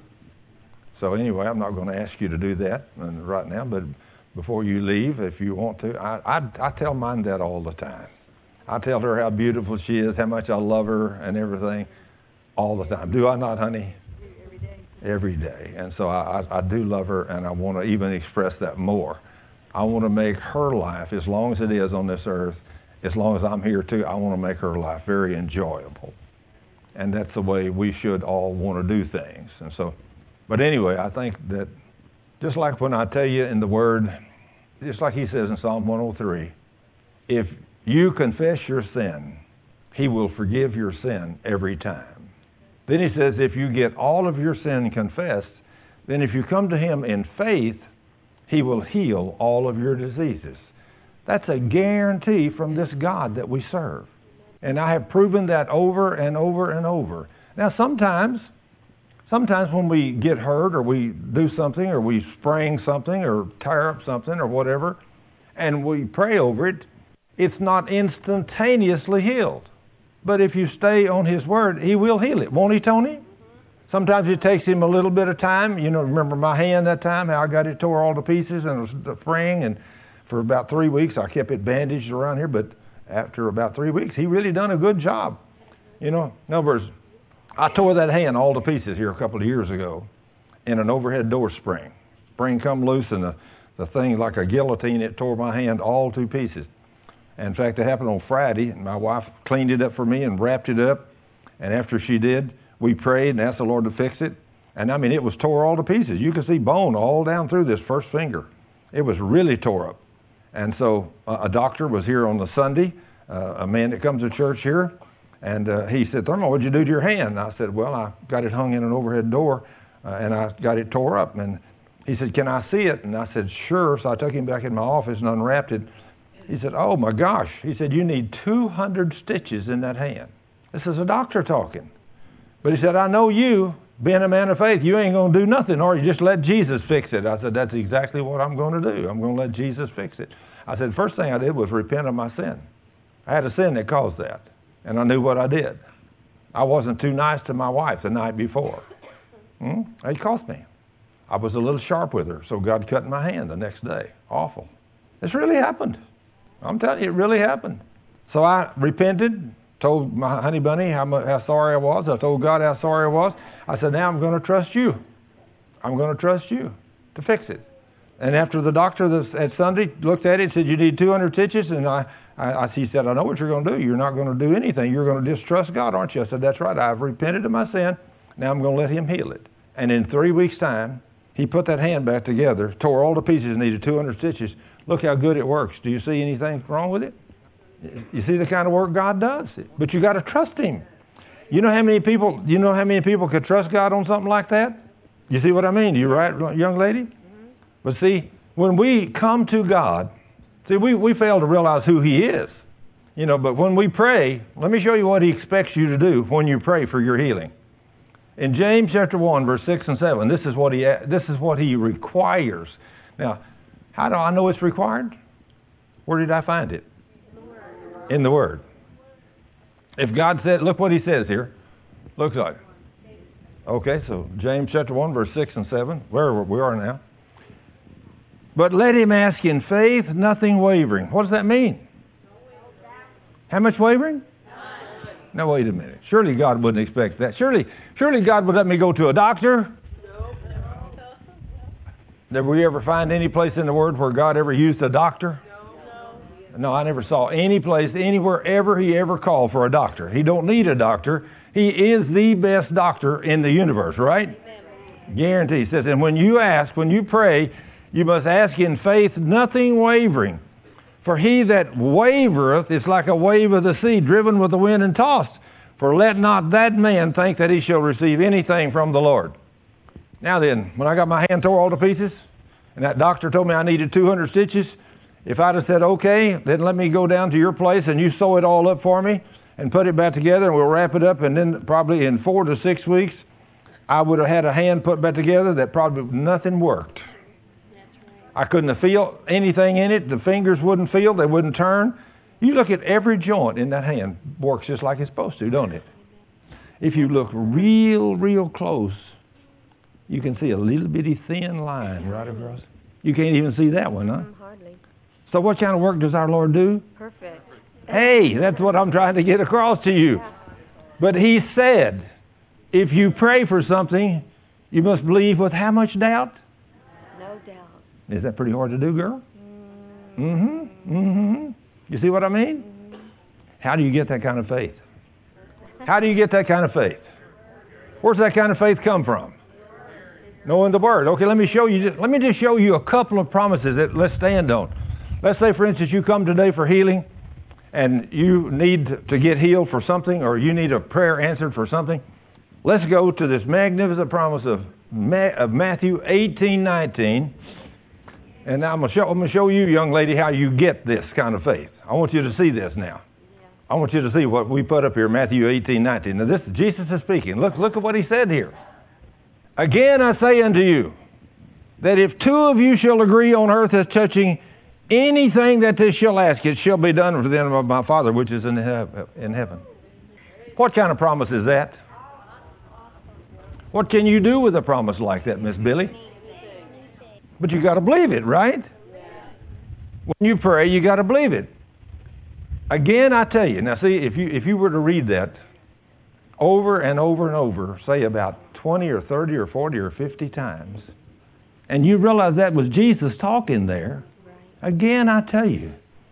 So anyway, I'm not going to ask you to do that right now, but before you leave, if you want to, I, I, I tell mine that all the time. I tell her how beautiful she is, how much I love her and everything all the time. Do I not, honey? Every day. Every day. And so I, I, I do love her, and I want to even express that more. I want to make her life, as long as it is on this earth, as long as I'm here too, I want to make her life very enjoyable. And that's the way we should all want to do things. And so, but anyway, I think that just like when I tell you in the Word, just like he says in Psalm one oh three, if you confess your sin, he will forgive your sin every time. Then he says, if you get all of your sin confessed, then if you come to him in faith, he will heal all of your diseases. That's a guarantee from this God that we serve. And I have proven that over and over and over. Now sometimes, sometimes when we get hurt or we do something or we sprain something or tear up something or whatever, and we pray over it, it's not instantaneously healed. But if you stay on his word, he will heal it. Won't he, Tony? Sometimes it takes him a little bit of time. You know, remember my hand that time, how I got it tore all to pieces and it was the spring, and for about three weeks I kept it bandaged around here, but after about three weeks, he really done a good job. You know, in other words, I tore that hand all to pieces here a couple of years ago in an overhead door spring. Spring come loose and the, the thing like a guillotine, it tore my hand all to pieces. And in fact, it happened on Friday, and my wife cleaned it up for me and wrapped it up. And after she did, we prayed and asked the Lord to fix it. And I mean, it was tore all to pieces. You could see bone all down through this first finger. It was really tore up. And so uh, a doctor was here on the Sunday, uh, a man that comes to church here, and uh, he said, Thurman, what'd you do to your hand? And I said, well, I got it hung in an overhead door, uh, and I got it tore up. And he said, can I see it? And I said, sure. So I took him back in my office and unwrapped it. He said, oh my gosh. He said, you need two hundred stitches in that hand. This is a doctor talking. But he said, I know you, being a man of faith, you ain't going to do nothing, or you just let Jesus fix it. I said, that's exactly what I'm going to do. I'm going to let Jesus fix it. I said, first thing I did was repent of my sin. I had a sin that caused that, and I knew what I did. I wasn't too nice to my wife the night before. Hmm? It cost me. I was a little sharp with her, so God cut my hand the next day. Awful. This really happened. I'm telling you, it really happened. So I repented, told my honey bunny how, much, how sorry I was. I told God how sorry I was. I said, now I'm going to trust you. I'm going to trust you to fix it. And after the doctor this, at Sunday looked at it and said, you need two hundred stitches, and I, I, I, he said, I know what you're going to do. You're not going to do anything. You're going to just trust God, aren't you? I said, that's right. I've repented of my sin. Now I'm going to let him heal it. And in three weeks' time, he put that hand back together, tore all to pieces, and needed two hundred stitches. Look how good it works. Do you see anything wrong with it? You see the kind of work God does? But you got to trust him. You know how many people, you know how many people could trust God on something like that? You see what I mean? You right, young lady? Mm-hmm. But see, when we come to God, see, we, we fail to realize who he is. You know, but when we pray, let me show you what he expects you to do when you pray for your healing. In James chapter one, verse six and seven, this is what he this is what he requires. Now, how do I know it's required? Where did I find it? In the Word. If God said, look what he says here. Looks like. Okay, so James chapter one, verse six and seven, where we are now. But let him ask in faith, nothing wavering. What does that mean? How much wavering? Now, wait a minute. Surely God wouldn't expect that. Surely, surely God would let me go to a doctor. Did we ever find any place in the Word where God ever used a doctor? No, I never saw any place, anywhere ever he ever called for a doctor. He don't need a doctor. He is the best doctor in the universe, right? Guarantee. He says, and when you ask, when you pray, you must ask in faith, nothing wavering. For he that wavereth is like a wave of the sea, driven with the wind and tossed. For let not that man think that he shall receive anything from the Lord. Now then, when I got my hand tore all to pieces, and that doctor told me I needed two hundred stitches, if I'd have said, okay, then let me go down to your place and you sew it all up for me and put it back together and we'll wrap it up, and then probably in four to six weeks, I would have had a hand put back together that probably nothing worked. I couldn't have feel anything in it. The fingers wouldn't feel. They wouldn't turn. You look at every joint in that hand, works just like it's supposed to, don't it? If you look real, real close, you can see a little bitty thin line right across. You can't even see that one, huh? Hardly. So what kind of work does our Lord do? Perfect. Hey, that's what I'm trying to get across to you. Yeah. But he said, if you pray for something, you must believe with how much doubt? No doubt. Is that pretty hard to do, girl? Mm. Mm-hmm. Mm-hmm. You see what I mean? Mm-hmm. How do you get that kind of faith? How do you get that kind of faith? Where's that kind of faith come from? Knowing the Word. Okay, let me show you. Let me just show you a couple of promises that let's stand on. Let's say, for instance, you come today for healing, and you need to get healed for something, or you need a prayer answered for something. Let's go to this magnificent promise of, Ma- of Matthew eighteen nineteen. And now I'm going to show, I'm going to show you, young lady, how you get this kind of faith. I want you to see this now. I want you to see what we put up here, Matthew eighteen nineteen. Now, this Jesus is speaking. Look, look at what he said here. Again, I say unto you, that if two of you shall agree on earth as touching anything that they shall ask, it shall be done for them of my Father which is in, he- in heaven. What kind of promise is that? What can you do with a promise like that, Miss Billy? But you got to believe it, right? When you pray, you got to believe it. Again, I tell you. Now, see, if you if you were to read that over and over and over, say about twenty or thirty or forty or fifty times, and you realize that was Jesus talking there, again, I tell you,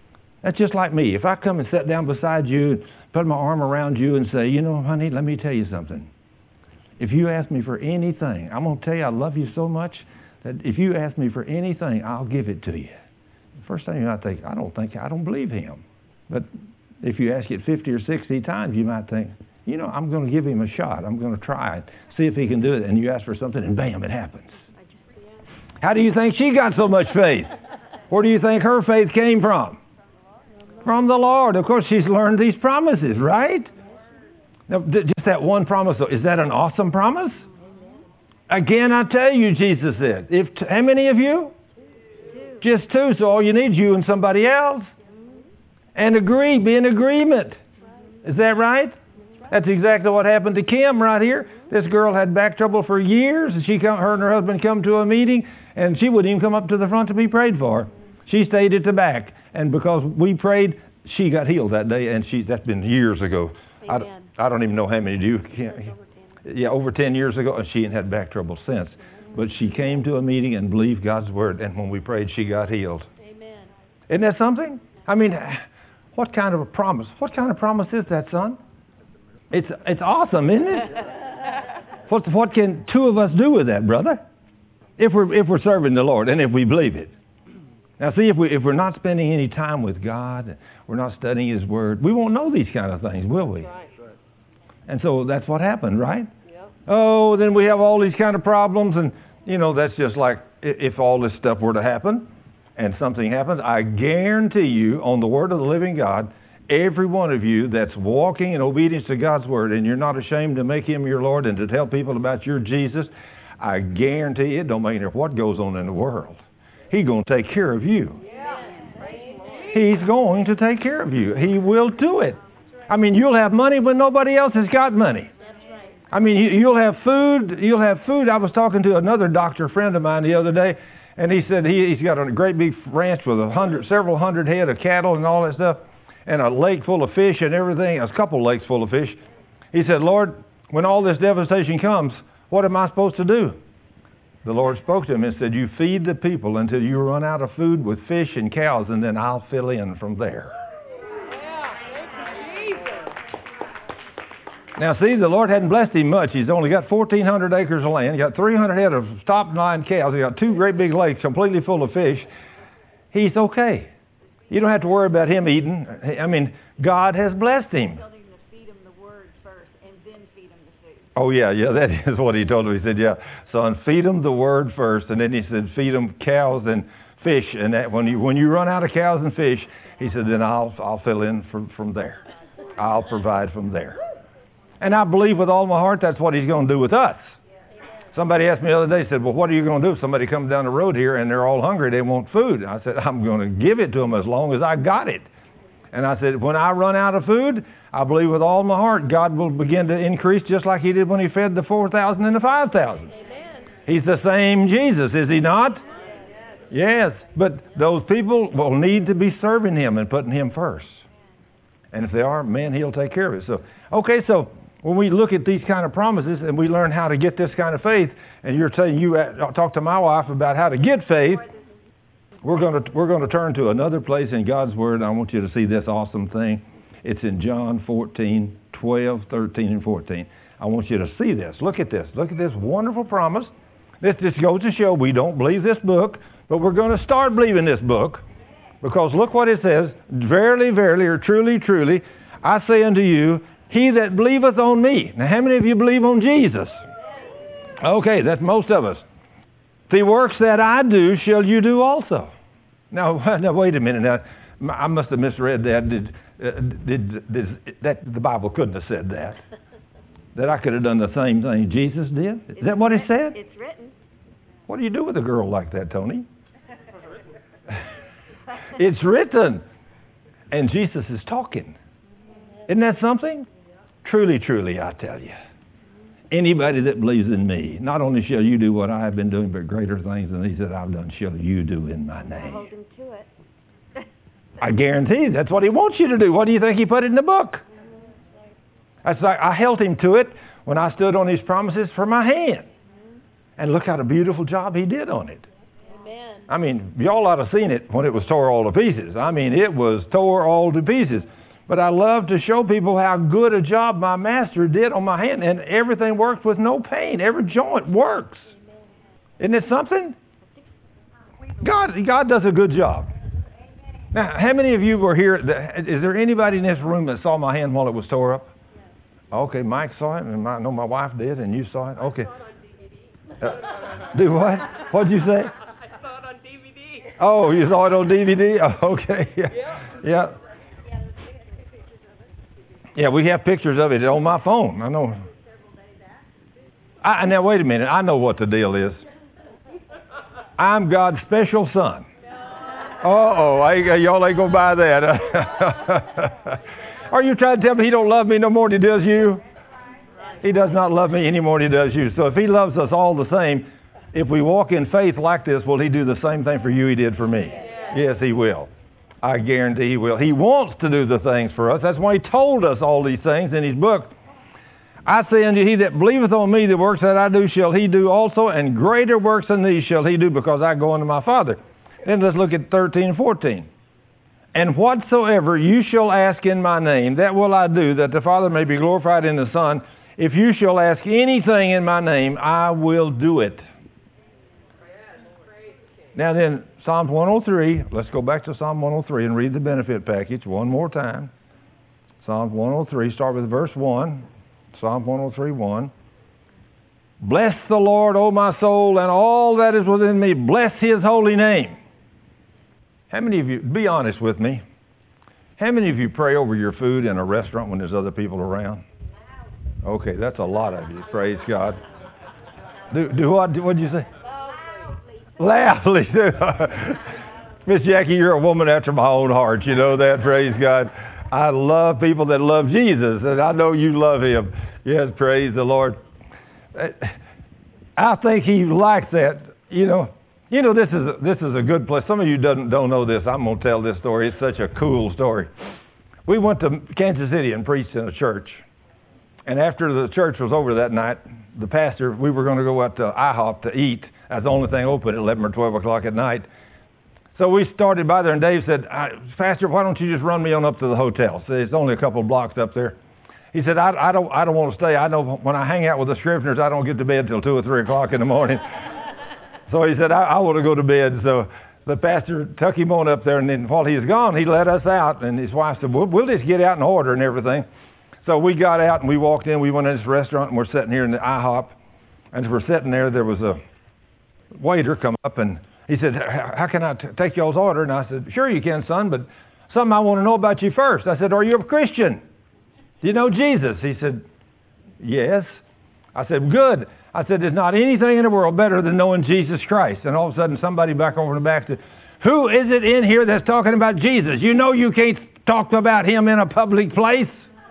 That's just like me. If I come and sit down beside you, put my arm around you and say, you know, honey, let me tell you something. If you ask me for anything, I'm going to tell you I love you so much that if you ask me for anything, I'll give it to you. The first thing you might think, I don't think, I don't believe him. But if you ask it fifty or sixty times, you might think, you know, I'm going to give him a shot. I'm going to try it, see if he can do it. And you ask for something and bam, it happens. How do you think she got so much faith? Where do you think her faith came from? From the Lord. Of course, she's learned these promises, right? Now, just that one promise, though, is that an awesome promise? Again, I tell you, Jesus said, if t- how many of you? Two. Just two, so all you need is you and somebody else. And agree, be in agreement. Is that right? That's exactly what happened to Kim right here. This girl had back trouble for years, and she come, her and her husband come to a meeting, and she wouldn't even come up to the front to be prayed for. She stayed at the back, and because we prayed, she got healed that day, and she that's been years ago. I, I don't even know how many do you can't, yeah, over ten years ago, and she ain't had back trouble since. But she came to a meeting and believed God's word, and when we prayed, she got healed. Amen. Isn't that something? I mean, what kind of a promise? What kind of promise is that, son? It's it's awesome, isn't it? what what can two of us do with that, brother? If we're if we're serving the Lord and if we believe it. Now, see, if we if we're not spending any time with God, we're not studying His Word, we won't know these kind of things, will we? Right. And so that's what happened, right? Yep. Oh, then we have all these kind of problems, and you know that's just like if all this stuff were to happen, and something happens, I guarantee you, on the Word of the living God, every one of you that's walking in obedience to God's Word, and you're not ashamed to make Him your Lord and to tell people about your Jesus, I guarantee it don't matter what goes on in the world. He's going to take care of you. He's going to take care of you. He will do it. I mean, you'll have money when nobody else has got money. I mean, you'll have food. You'll have food. I was talking to another doctor friend of mine the other day, and he said he, he's got a great big ranch with a hundred, several hundred head of cattle and all that stuff, and a lake full of fish and everything, a couple lakes full of fish. He said, Lord, when all this devastation comes, what am I supposed to do? The Lord spoke to him and said, you feed the people until you run out of food with fish and cows, and then I'll fill in from there. Now, see, the Lord hadn't blessed him much. He's only got fourteen hundred acres of land. He got three hundred head of top-line cows. He got two great big lakes completely full of fish. He's okay. You don't have to worry about him eating. I mean, God has blessed him. Oh, yeah, yeah, that is what he told him. He said, yeah, son, feed them the word first. And then he said, feed them cows and fish. And that when you when you run out of cows and fish, he said, then I'll I'll fill in from, from there. I'll provide from there. And I believe with all my heart that's what he's going to do with us. Somebody asked me the other day, said, well, what are you going to do if somebody comes down the road here and they're all hungry, they want food? And I said, I'm going to give it to them as long as I got it. And I said, when I run out of food, I believe with all my heart God will begin to increase just like he did when he fed the four thousand and the five thousand. He's the same Jesus, is he not? Yes. But those people will need to be serving him and putting him first. And if they are, man, he'll take care of it. So, okay, so when we look at these kind of promises and we learn how to get this kind of faith, and you're telling you, uh, talk to my wife about how to get faith, we're going to we're going to turn to another place in God's Word. I want you to see this awesome thing. It's in John fourteen, twelve, thirteen, and fourteen. I want you to see this. Look at this. Look at this wonderful promise. This just goes to show we don't believe this book, but we're going to start believing this book, because look what it says. Verily, verily, or truly, truly, I say unto you, he that believeth on me. Now, how many of you believe on Jesus? Okay, that's most of us. The works that I do shall you do also. Now, now wait a minute. Now, I must have misread that. Did, uh, did, did that the Bible couldn't have said that. That I could have done the same thing Jesus did? Is that what it said? It's written. What do you do with a girl like that, Tony? It's written. And Jesus is talking. Isn't that something? Truly, truly, I tell you. Anybody that believes in me, not only shall you do what I have been doing, but greater things than these that I've done shall you do in my name. Hold him to it. I guarantee that's what he wants you to do. What do you think he put in the book? That's like I held him to it when I stood on his promises for my hand. And look how a beautiful job he did on it. Amen. I mean, y'all ought to have seen it when it was tore all to pieces. I mean, it was tore all to pieces. But I love to show people how good a job my master did on my hand, and everything works with no pain. Every joint works. Isn't it something? God, God does a good job. Now, how many of you were here? That, is there anybody in this room that saw my hand while it was tore up? Okay, Mike saw it, and my, I know my wife did, and you saw it. Okay. Uh, do what? What'd you say? I saw it on D V D. Oh, you saw it on D V D? Oh, okay. Yeah. Yeah. Yeah, we have pictures of it on my phone. I know. I, now, wait a minute. I know what the deal is. I'm God's special son. Uh-oh, I, y'all ain't going to buy that. Are you trying to tell me he don't love me no more than he does you? He does not love me any more than he does you. So if he loves us all the same, if we walk in faith like this, will he do the same thing for you he did for me? Yes, he will. I guarantee he will. He wants to do the things for us. That's why he told us all these things in his book. I say unto you, he that believeth on me, the works that I do shall he do also, and greater works than these shall he do, because I go unto my Father. Then let's look at thirteen and fourteen. And whatsoever you shall ask in my name, that will I do, that the Father may be glorified in the Son. If you shall ask anything in my name, I will do it. Now then, Psalm one oh three, let's go back to Psalm one oh three and read the benefit package one more time. Psalm one oh three, start with verse one. Psalm one oh three, one. Bless the Lord, O my soul, and all that is within me. Bless his holy name. How many of you, be honest with me, how many of you pray over your food in a restaurant when there's other people around? Okay, that's a lot of you. Praise God. Do, do what? What'd you say? Loudly. Miss Jackie, you're a woman after my own heart. You know that. Praise God. I love people that love Jesus, and I know you love him. Yes, praise the Lord. I think he likes that. You know, you know this is a, this is a good place. Some of you don't don't know this. I'm going to tell this story. It's such a cool story. We went to Kansas City and preached in a church, and after the church was over that night, the pastor, we were going to go out to IHOP to eat. That's the only thing open at eleven or twelve o'clock at night. So we started by there, and Dave said, Pastor, why don't you just run me on up to the hotel? So it's only a couple of blocks up there. He said, I, I don't I don't want to stay. I know when I hang out with the Scribners, I don't get to bed till two or three o'clock in the morning. So he said, I, I want to go to bed. So the pastor took him on up there, and then while he was gone, he let us out. And his wife said, well, we'll just get out and order and everything. So we got out, and we walked in. We went in this restaurant, and we're sitting here in the IHOP. And as we're sitting there, there was a waiter come up, and he said, how can I t- take y'all's order? And I said, sure you can, son, but something I want to know about you first. I said, are you a Christian? Do you know Jesus? He said, yes. I said, good. I said, there's not anything in the world better than knowing Jesus Christ. And all of a sudden, somebody back over in the back said, who is it in here that's talking about Jesus? You know you can't talk about him in a public place.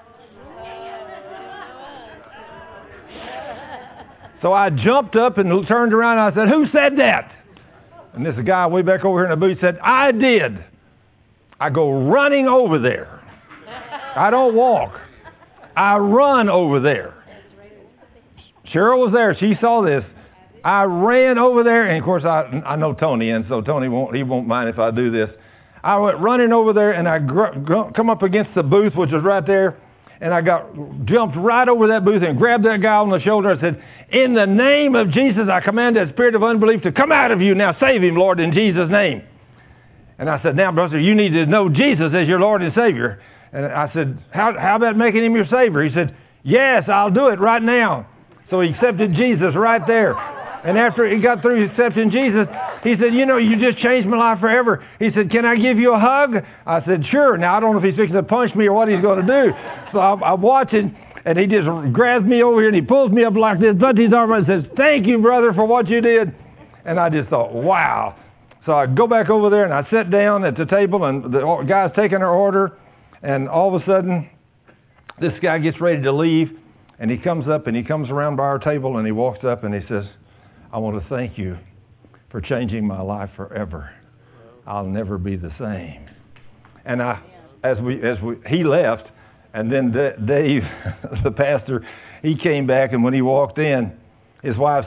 So I jumped up and turned around and I said, who said that? And this guy way back over here in the booth said, I did. I go running over there. I don't walk. I run over there. Cheryl was there. She saw this. I ran over there, and of course I I know Tony, and so Tony won't he won't mind if I do this. I went running over there, and I gr- gr- come up against the booth, which was right there, and I got jumped right over that booth and grabbed that guy on the shoulder and said, in the name of Jesus, I command that spirit of unbelief to come out of you. Now save him, Lord, in Jesus' name. And I said, now, brother, you need to know Jesus as your Lord and Savior. And I said, how, how about making him your Savior? He said, yes, I'll do it right now. So he accepted Jesus right there. And after he got through accepting Jesus, he said, you know, you just changed my life forever. He said, can I give you a hug? I said, sure. Now, I don't know if he's fixing to punch me or what he's going to do. So I'm, I'm watching, and he just grabs me over here, and he pulls me up like this, puts his arm out and says, thank you, brother, for what you did. And I just thought, wow. So I go back over there, and I sit down at the table, and the guy's taking our order, and all of a sudden, this guy gets ready to leave, and he comes up, and he comes around by our table, and he walks up, and he says, I want to thank you for changing my life forever. I'll never be the same. And I, as we, as we, he left, and then D- Dave, the pastor, he came back, and when he walked in, his wife said,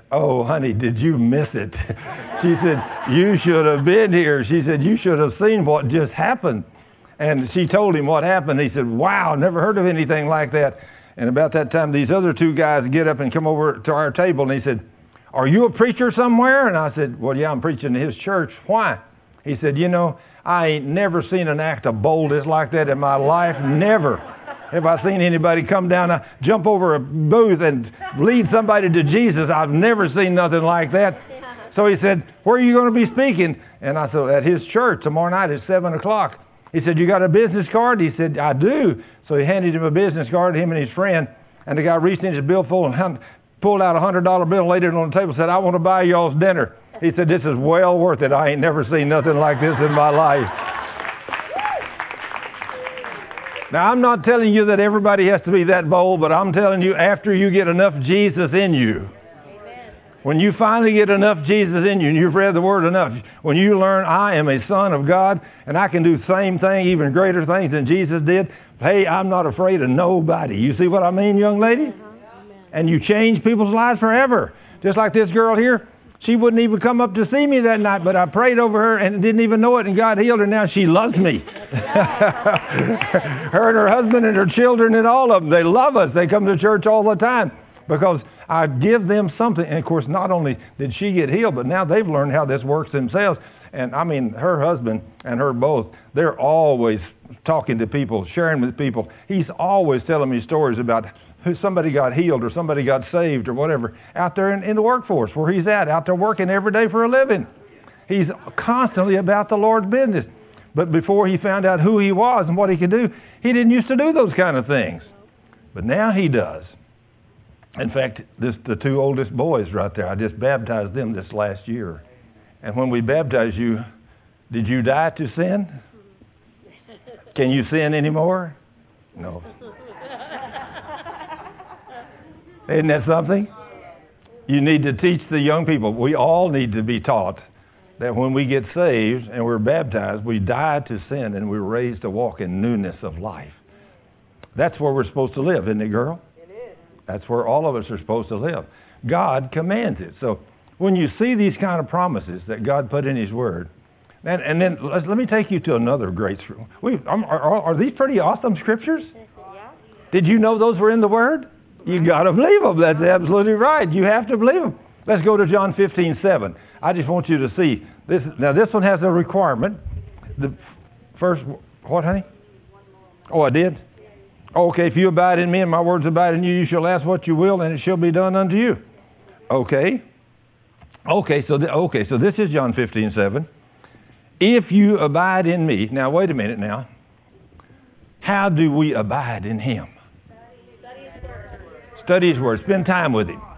Oh, honey, did you miss it? She said, you should have been here. She said, you should have seen what just happened. And she told him what happened. He said, wow, never heard of anything like that. And about that time, these other two guys get up and come over to our table, and he said, are you a preacher somewhere? And I said, well, yeah, I'm preaching in his church. Why? He said, you know, I ain't never seen an act of boldness like that in my life. Never have I seen anybody come down, uh, jump over a booth and lead somebody to Jesus. I've never seen nothing like that. So he said, where are you going to be speaking? And I said, at his church tomorrow night at seven o'clock. He said, you got a business card? He said, I do. So he handed him a business card, him and his friend. And the guy reached in his billfold and pulled out a one hundred dollar bill and laid it on the table and said, I want to buy y'all's dinner. He said, this is well worth it. I ain't never seen nothing like this in my life. Now, I'm not telling you that everybody has to be that bold, but I'm telling you, after you get enough Jesus in you, when you finally get enough Jesus in you, and you've read the Word enough, when you learn I am a son of God, and I can do the same thing, even greater things than Jesus did, hey, I'm not afraid of nobody. You see what I mean, young lady? And you change people's lives forever. Just like this girl here. She wouldn't even come up to see me that night, but I prayed over her and didn't even know it, and God healed her. Now she loves me. Her and her husband and her children and all of them, they love us. They come to church all the time because I give them something. And, of course, not only did she get healed, but now they've learned how this works themselves. And, I mean, her husband and her both, they're always talking to people, sharing with people. He's always telling me stories about who somebody got healed or somebody got saved or whatever out there in, in the workforce where he's at, out there working every day for a living. He's constantly about the Lord's business. But before he found out who he was and what he could do, he didn't used to do those kind of things. But now he does. In fact, this, the two oldest boys right there, I just baptized them this last year. And when we baptized you, did you die to sin? Can you sin anymore? No. Isn't that something? You need to teach the young people. We all need to be taught that when we get saved and we're baptized, we die to sin and we're raised to walk in newness of life. That's where we're supposed to live, isn't it, girl? It is. That's where all of us are supposed to live. God commands it. So when you see these kind of promises that God put in His Word, and, and then let's, let me take you to another great scripture. We, are, are, are these pretty awesome scriptures? Yeah. Did you know those were in the Word? You got to believe them. That's absolutely right. You have to believe them. Let's go to John fifteen seven. I just want you to see this. Now, this one has a requirement. The first, what, honey? Oh, I did? Okay, if you abide in me and my words abide in you, you shall ask what you will, and it shall be done unto you. Okay. Okay, so th- okay, so this is John fifteen seven. If you abide in me. Now, wait a minute now. How do we abide in Him? Study His Word. Spend time with Him.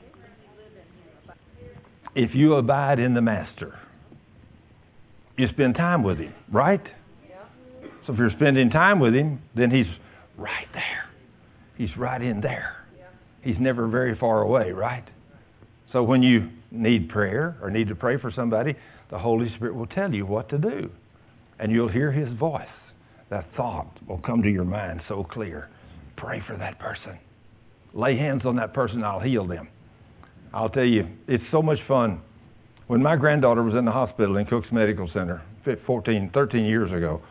If you abide in the Master, you spend time with Him, right? So if you're spending time with Him, then He's right there. He's right in there. He's never very far away, right? So when you need prayer or need to pray for somebody, the Holy Spirit will tell you what to do. And you'll hear His voice. That thought will come to your mind so clear. Pray for that person. Lay hands on that person, I'll heal them. I'll tell you, it's so much fun. When my granddaughter was in the hospital in Cook's Medical Center fourteen, thirteen years ago,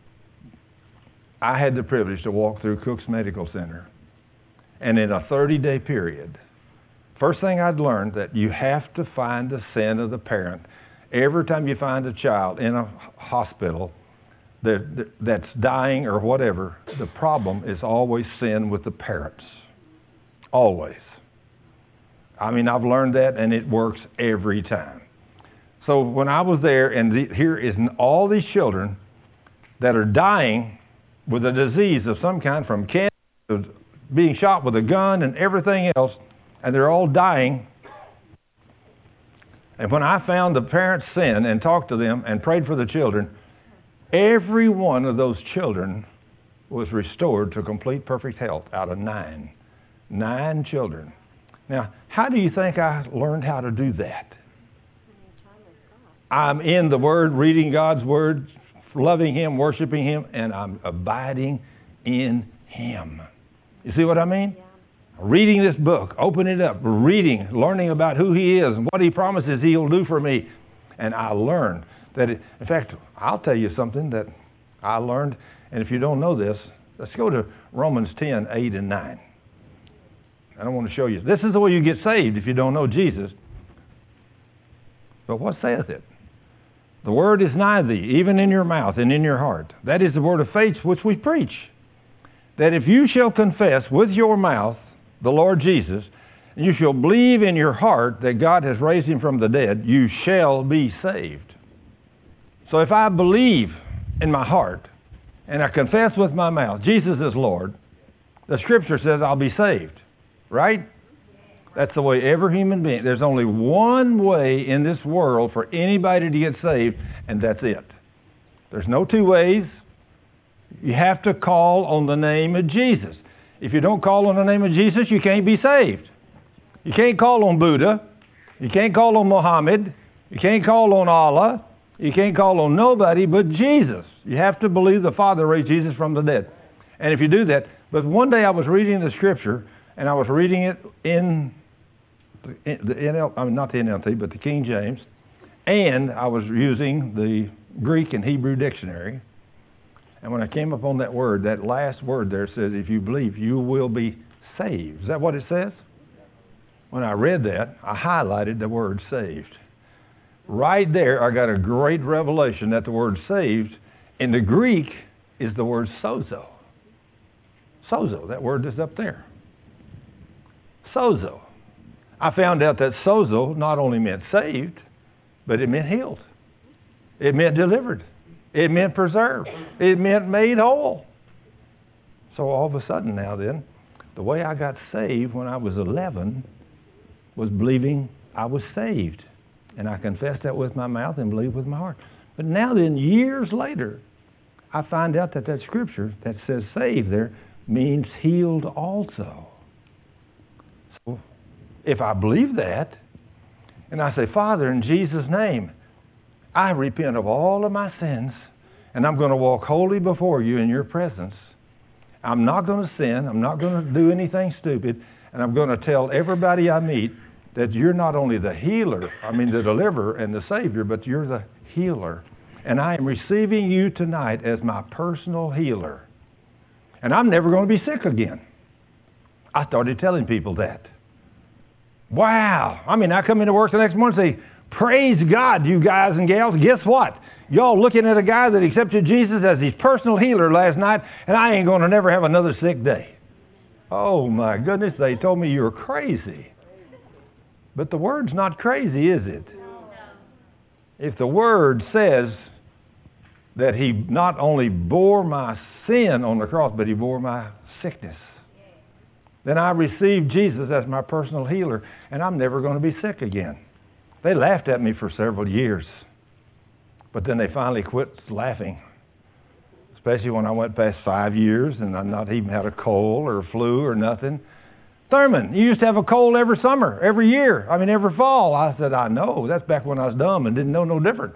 I had the privilege to walk through Cook's Medical Center. And in a thirty-day period, first thing I'd learned that you have to find the sin of the parent. Every time you find a child in a hospital that, that's dying or whatever, the problem is always sin with the parents. Always. I mean, I've learned that, and it works every time. So when I was there, and the, here is all these children that are dying with a disease of some kind, from cancer to being shot with a gun and everything else, and they're all dying. And when I found the parents' sin and talked to them and prayed for the children, every one of those children was restored to complete perfect health out of nine. Nine children. Now, how do you think I learned how to do that? I'm in the Word, reading God's Word, loving Him, worshiping Him, and I'm abiding in Him. You see what I mean? reading this book, opening it up, reading, learning about who he is and what he promises he'll do for me. And I learned that, it, in fact, I'll tell you something that I learned. And if you don't know this, let's go to Romans ten, eight and nine. I don't want to show you. This is the way you get saved if you don't know Jesus. But what saith it? The word is nigh thee, even in your mouth and in your heart. That is the word of faith which we preach. That if you shall confess with your mouth the Lord Jesus, and you shall believe in your heart that God has raised him from the dead, you shall be saved. So if I believe in my heart and I confess with my mouth Jesus is Lord, the scripture says I'll be saved. Right? That's the way every human being, there's only one way in this world for anybody to get saved, and that's it. There's no two ways. You have to call on the name of Jesus. If you don't call on the name of Jesus, you can't be saved. You can't call on Buddha. You can't call on Muhammad. You can't call on Allah. You can't call on nobody but Jesus. You have to believe the Father raised Jesus from the dead. And if you do that, but one day I was reading the scripture, and I was reading it in the, in the N L, I mean not the N L T, but the King James, and I was using the Greek and Hebrew dictionary. And when I came upon that word, that last word there says, if you believe, you will be saved. Is that what it says? When I read that, I highlighted the word saved. Right there, I got a great revelation that the word saved in the Greek is the word sozo. Sozo, that word is up there. Sozo. I found out that sozo not only meant saved, but it meant healed. It meant delivered. It meant preserved. It meant made whole. So all of a sudden now then, the way I got saved when I was eleven was believing I was saved. And I confessed that with my mouth and believed with my heart. But now then, years later, I find out that that scripture that says saved there means healed also. So if I believe that, and I say, Father, in Jesus' name, I repent of all of my sins, and I'm going to walk holy before you in your presence. I'm not going to sin. I'm not going to do anything stupid. And I'm going to tell everybody I meet that you're not only the healer, I mean the deliverer and the Savior, but you're the healer. And I am receiving you tonight as my personal healer. And I'm never going to be sick again. I started telling people that. Wow. I mean, I come into work the next morning and say, praise God, you guys and gals. Guess what? Y'all looking at a guy that accepted Jesus as his personal healer last night, and I ain't going to never have another sick day. Oh, my goodness. They told me you were crazy. But the word's not crazy, is it? If the word says that he not only bore my sin on the cross, but he bore my sickness, then I received Jesus as my personal healer, and I'm never going to be sick again. They laughed at me for several years, but then they finally quit laughing, especially when I went past five years and I not even had a cold or a flu or nothing. Thurman, you used to have a cold every summer, every year, I mean every fall. I said, I know. That's back when I was dumb and didn't know no different.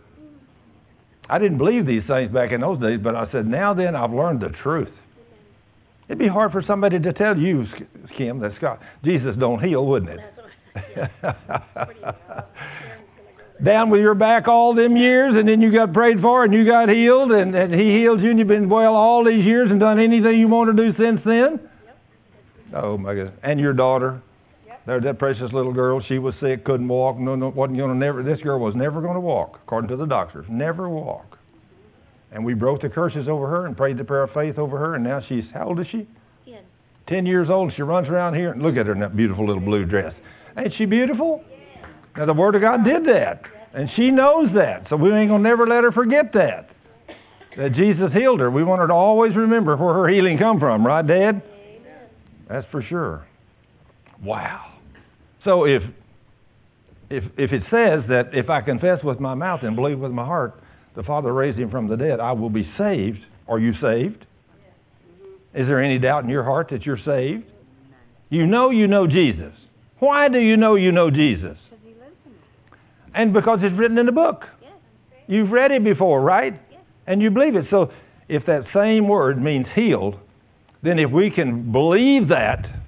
I didn't believe these things back in those days, but I said, now then, I've learned the truth. It'd be hard for somebody to tell you, Kim, that Scott, Jesus don't heal, wouldn't it? Down with your back all them years, and then you got prayed for, and you got healed, and, and he healed you, and you've been well all these years and done anything you want to do since then? Yep. Oh, my God. And your daughter? Yep. There's that precious little girl. She was sick, couldn't walk. No, no, wasn't going to never. This girl was never going to walk, according to the doctors. Never walk. And we broke the curses over her and prayed the prayer of faith over her, and now she's, how old is she? Ten. Ten years old. She runs around here, and look at her in that beautiful little blue dress. Ain't she beautiful? Yeah. Now, the Word of God did that, and she knows that, so we ain't going to never let her forget that, that Jesus healed her. We want her to always remember where her healing come from, right, Dad? Amen. That's for sure. Wow. So if, if, if it says that if I confess with my mouth and believe with my heart, the Father raised him from the dead, I will be saved. Are you saved? Is there any doubt in your heart that you're saved? You know you know Jesus. Why do you know you know Jesus? Because he lives in it. And because it's written in the book. Yes. You've read it before, right? Yes. And you believe it. So if that same word means healed, then if we can believe that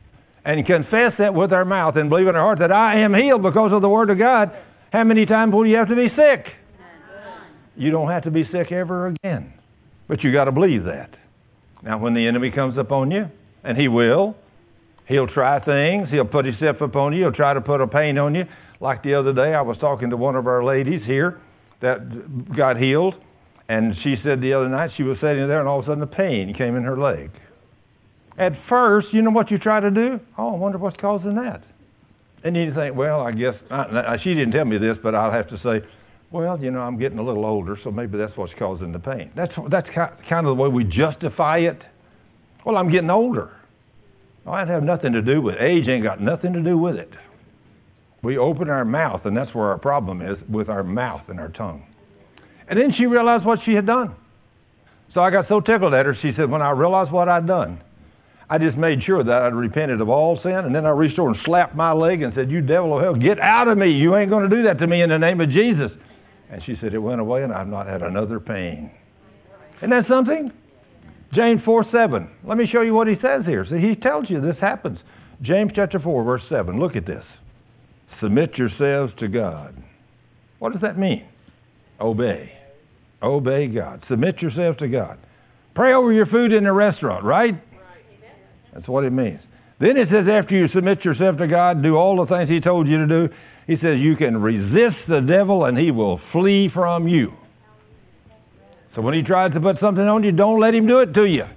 and confess that with our mouth and believe in our heart that I am healed because of the Word of God, how many times will you have to be sick? You don't have to be sick ever again. But you got to believe that. Now, when the enemy comes upon you, and he will, he'll try things. He'll put himself upon you. He'll try to put a pain on you. Like the other day, I was talking to one of our ladies here that got healed. And she said the other night she was sitting there and all of a sudden a pain came in her leg. At first, you know what you try to do? Oh, I wonder what's causing that. And you think, well, I guess, I, she didn't tell me this, but I'll have to say, well, you know, I'm getting a little older, so maybe that's what's causing the pain. That's, that's kind of the way we justify it. Well, I'm getting older. Well, that have nothing to do with it. Age ain't got nothing to do with it. We open our mouth, and that's where our problem is, with our mouth and our tongue. And then she realized what she had done. So I got so tickled at her, she said, when I realized what I'd done, I just made sure that I'd repented of all sin, and then I reached over and slapped my leg and said, you devil of hell, get out of me. You ain't going to do that to me in the name of Jesus. And she said, it went away, and I've not had another pain. Isn't that something? James four seven. Let me show you what he says here. See, he tells you this happens. James chapter four, verse seven. Look at this. Submit yourselves to God. What does that mean? Obey. Obey God. Submit yourself to God. Pray over your food in the restaurant, right? That's what it means. Then it says after you submit yourself to God, do all the things he told you to do, he says you can resist the devil and he will flee from you. So when he tries to put something on you, don't let him do it to you.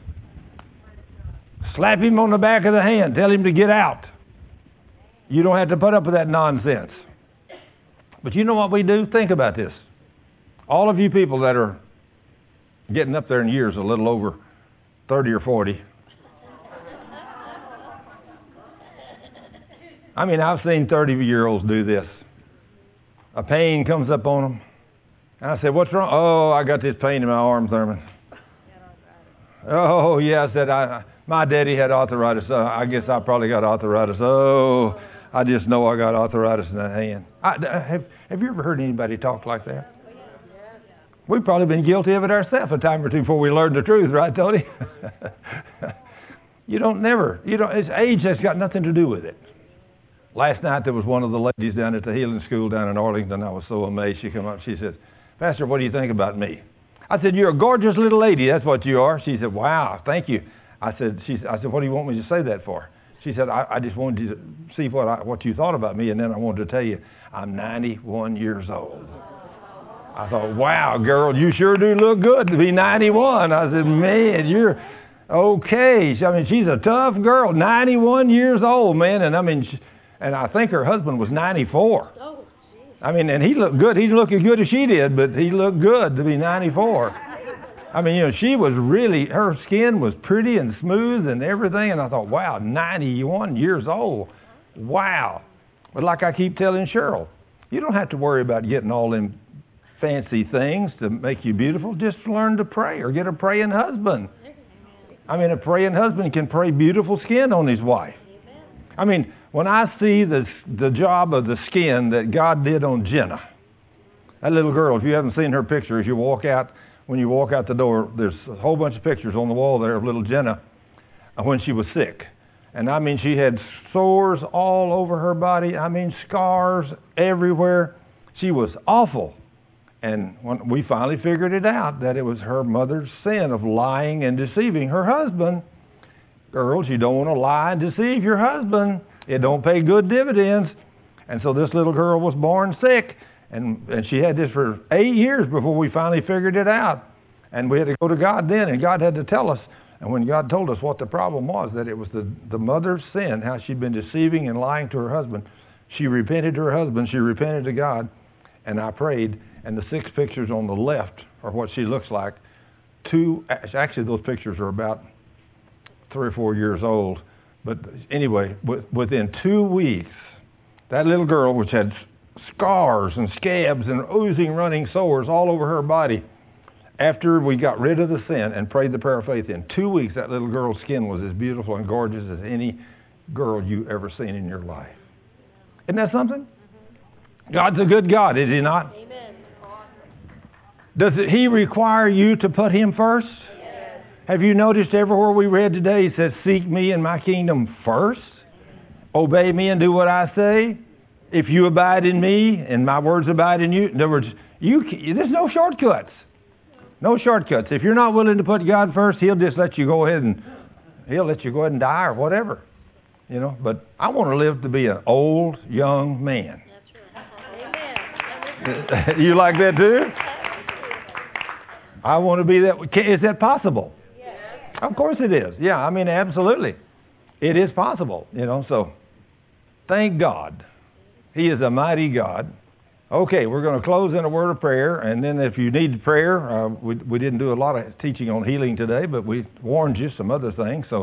Slap him on the back of the hand. Tell him to get out. You don't have to put up with that nonsense. But you know what we do? Think about this. All of you people that are getting up there in years, a little over thirty or forty. I mean, I've seen thirty-year-olds do this. A pain comes up on them. And I said, what's wrong? Oh, I got this pain in my arm, Thurman. Oh, yeah, I said, I, my daddy had arthritis. Uh, I guess I probably got arthritis. Oh, I just know I got arthritis in that hand. I, have, have you ever heard anybody talk like that? We've probably been guilty of it ourselves a time or two before we learned the truth, right, Tony? You don't never, you don't, it's age has got nothing to do with it. Last night there was one of the ladies down at the healing school down in Arlington. I was so amazed. She came up, she said, Pastor, what do you think about me? I said, you're a gorgeous little lady. That's what you are. She said, wow, thank you. I said, she, I said, what do you want me to say that for? She said, I, I just wanted you to see what I, what you thought about me, and then I wanted to tell you, I'm ninety-one years old. I thought, wow, girl, you sure do look good to be ninety-one. I said, man, you're okay. I mean, she's a tough girl, ninety-one years old, man. And I mean, she, and I think her husband was ninety-four. Oh, I mean, and he looked good. He looked as good as she did, but he looked good to be ninety-four. I mean, you know, she was really, her skin was pretty and smooth and everything. And I thought, wow, ninety-one years old. Wow. But like I keep telling Cheryl, you don't have to worry about getting all them fancy things to make you beautiful. Just learn to pray or get a praying husband. I mean, a praying husband can pray beautiful skin on his wife. I mean, when I see the, the job of the skin that God did on Jenna, that little girl, if you haven't seen her picture, as you walk out, when you walk out the door, there's a whole bunch of pictures on the wall there of little Jenna when she was sick. And I mean, she had sores all over her body. I mean, scars everywhere. She was awful. And when we finally figured it out, that it was her mother's sin of lying and deceiving her husband. Girls, you don't want to lie and deceive your husband. It don't pay good dividends. And so this little girl was born sick. And, and she had this for eight years before we finally figured it out. And we had to go to God then, and God had to tell us. And when God told us what the problem was, that it was the, the mother's sin, how she'd been deceiving and lying to her husband, she repented to her husband, she repented to God, and I prayed. And the six pictures on the left are what she looks like. Two, actually those pictures are about three or four years old. But anyway, within two weeks, that little girl, which had scars and scabs and oozing running sores all over her body, after we got rid of the sin and prayed the prayer of faith, in two weeks that little girl's skin was as beautiful and gorgeous as any girl you ever seen in your life. Isn't that something? God's a good God, is he not? Amen. Does he require you to put him first? Yes. Have you noticed everywhere we read today, he says, seek me and my kingdom first? obey me and do what I say, if you abide in me and my words abide in you, in other words, you, there's no shortcuts. No shortcuts. If you're not willing to put God first, he'll just let you go ahead and he'll let you go ahead and die or whatever. You know, but I want to live to be an old, young man. That's right. Amen. You like that too? I want to be that. Is that possible? Yes. Of course it is. Yeah, I mean, absolutely. It is possible, you know, so thank God. He is a mighty God. Okay, we're going to close in a word of prayer, and then if you need prayer, uh, we, we didn't do a lot of teaching on healing today, but we warned you some other things, so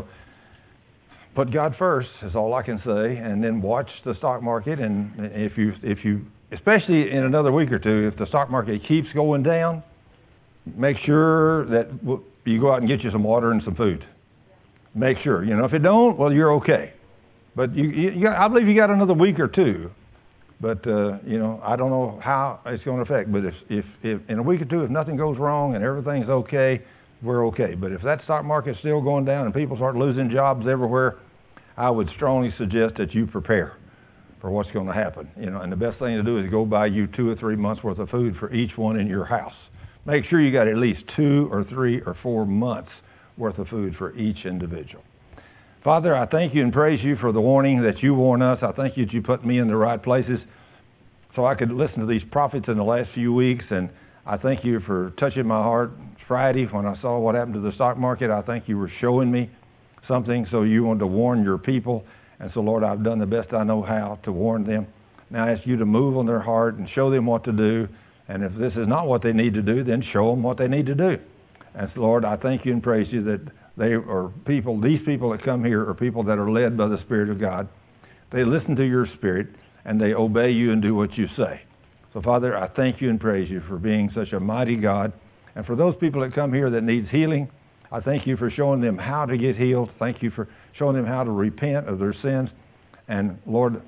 put God first is all I can say, and then watch the stock market, and if you, if you, especially in another week or two, if the stock market keeps going down, make sure that you go out and get you some water and some food. Make sure, you know, if it don't, well, you're okay. But you, you, you got, I believe you got another week or two. But, uh, you know, I don't know how it's going to affect. But if, if, if in a week or two, if nothing goes wrong and everything's okay, we're okay. But if that stock market's still going down and people start losing jobs everywhere, I would strongly suggest that you prepare for what's going to happen. You know, and the best thing to do is go buy you two or three months worth of food for each one in your house. Make sure you got at least two or three or four months worth of food for each individual. Father, I thank you and praise you for the warning that you warn us. I thank you that you put me in the right places so I could listen to these prophets in the last few weeks. And I thank you for touching my heart Friday when I saw what happened to the stock market. I think you were showing me something, so you wanted to warn your people. And so, Lord, I've done the best I know how to warn them. Now I ask you to move on their heart and show them what to do. And if this is not what they need to do, then show them what they need to do. And so, Lord, I thank you and praise you that they are people, these people that come here are people that are led by the Spirit of God. They listen to your Spirit, and they obey you and do what you say. So, Father, I thank you and praise you for being such a mighty God. And for those people that come here that needs healing, I thank you for showing them how to get healed. Thank you for showing them how to repent of their sins. And, Lord,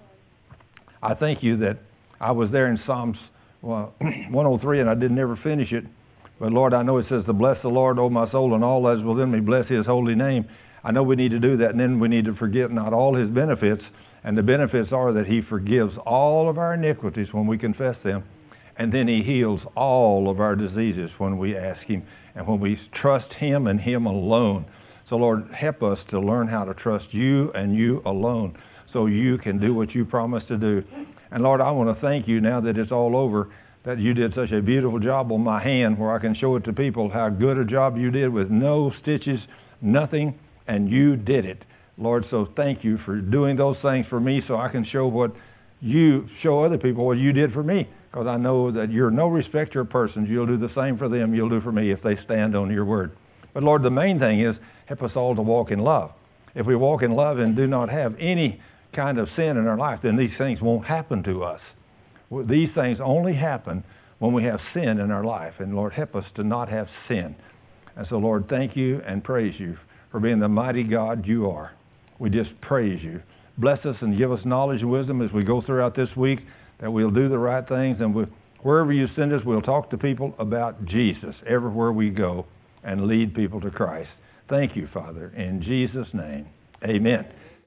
I thank you that I was there in Psalms well, one oh three, and I didn't ever finish it. But, Lord, I know it says to bless the Lord, O my soul, and all that is within me, bless his holy name. I know we need to do that, and then we need to forget not all his benefits. And the benefits are that he forgives all of our iniquities when we confess them. And then he heals all of our diseases when we ask him and when we trust him and him alone. So, Lord, help us to learn how to trust you and you alone so you can do what you promised to do. And, Lord, I want to thank you now that it's all over, that you did such a beautiful job on my hand where I can show it to people how good a job you did with no stitches, nothing, and you did it. Lord, so thank you for doing those things for me so I can show what you, show other people what you did for me. Because I know that you're no respecter of persons. You'll do the same for them you'll do for me if they stand on your word. But Lord, the main thing is help us all to walk in love. If we walk in love and do not have any kind of sin in our life, then these things won't happen to us. These things only happen when we have sin in our life. And Lord, help us to not have sin. And so, Lord, thank you and praise you for being the mighty God you are. We just praise you. Bless us and give us knowledge and wisdom as we go throughout this week, that we'll do the right things. And we, wherever you send us, we'll talk to people about Jesus everywhere we go and lead people to Christ. Thank you, Father. In Jesus' name, amen.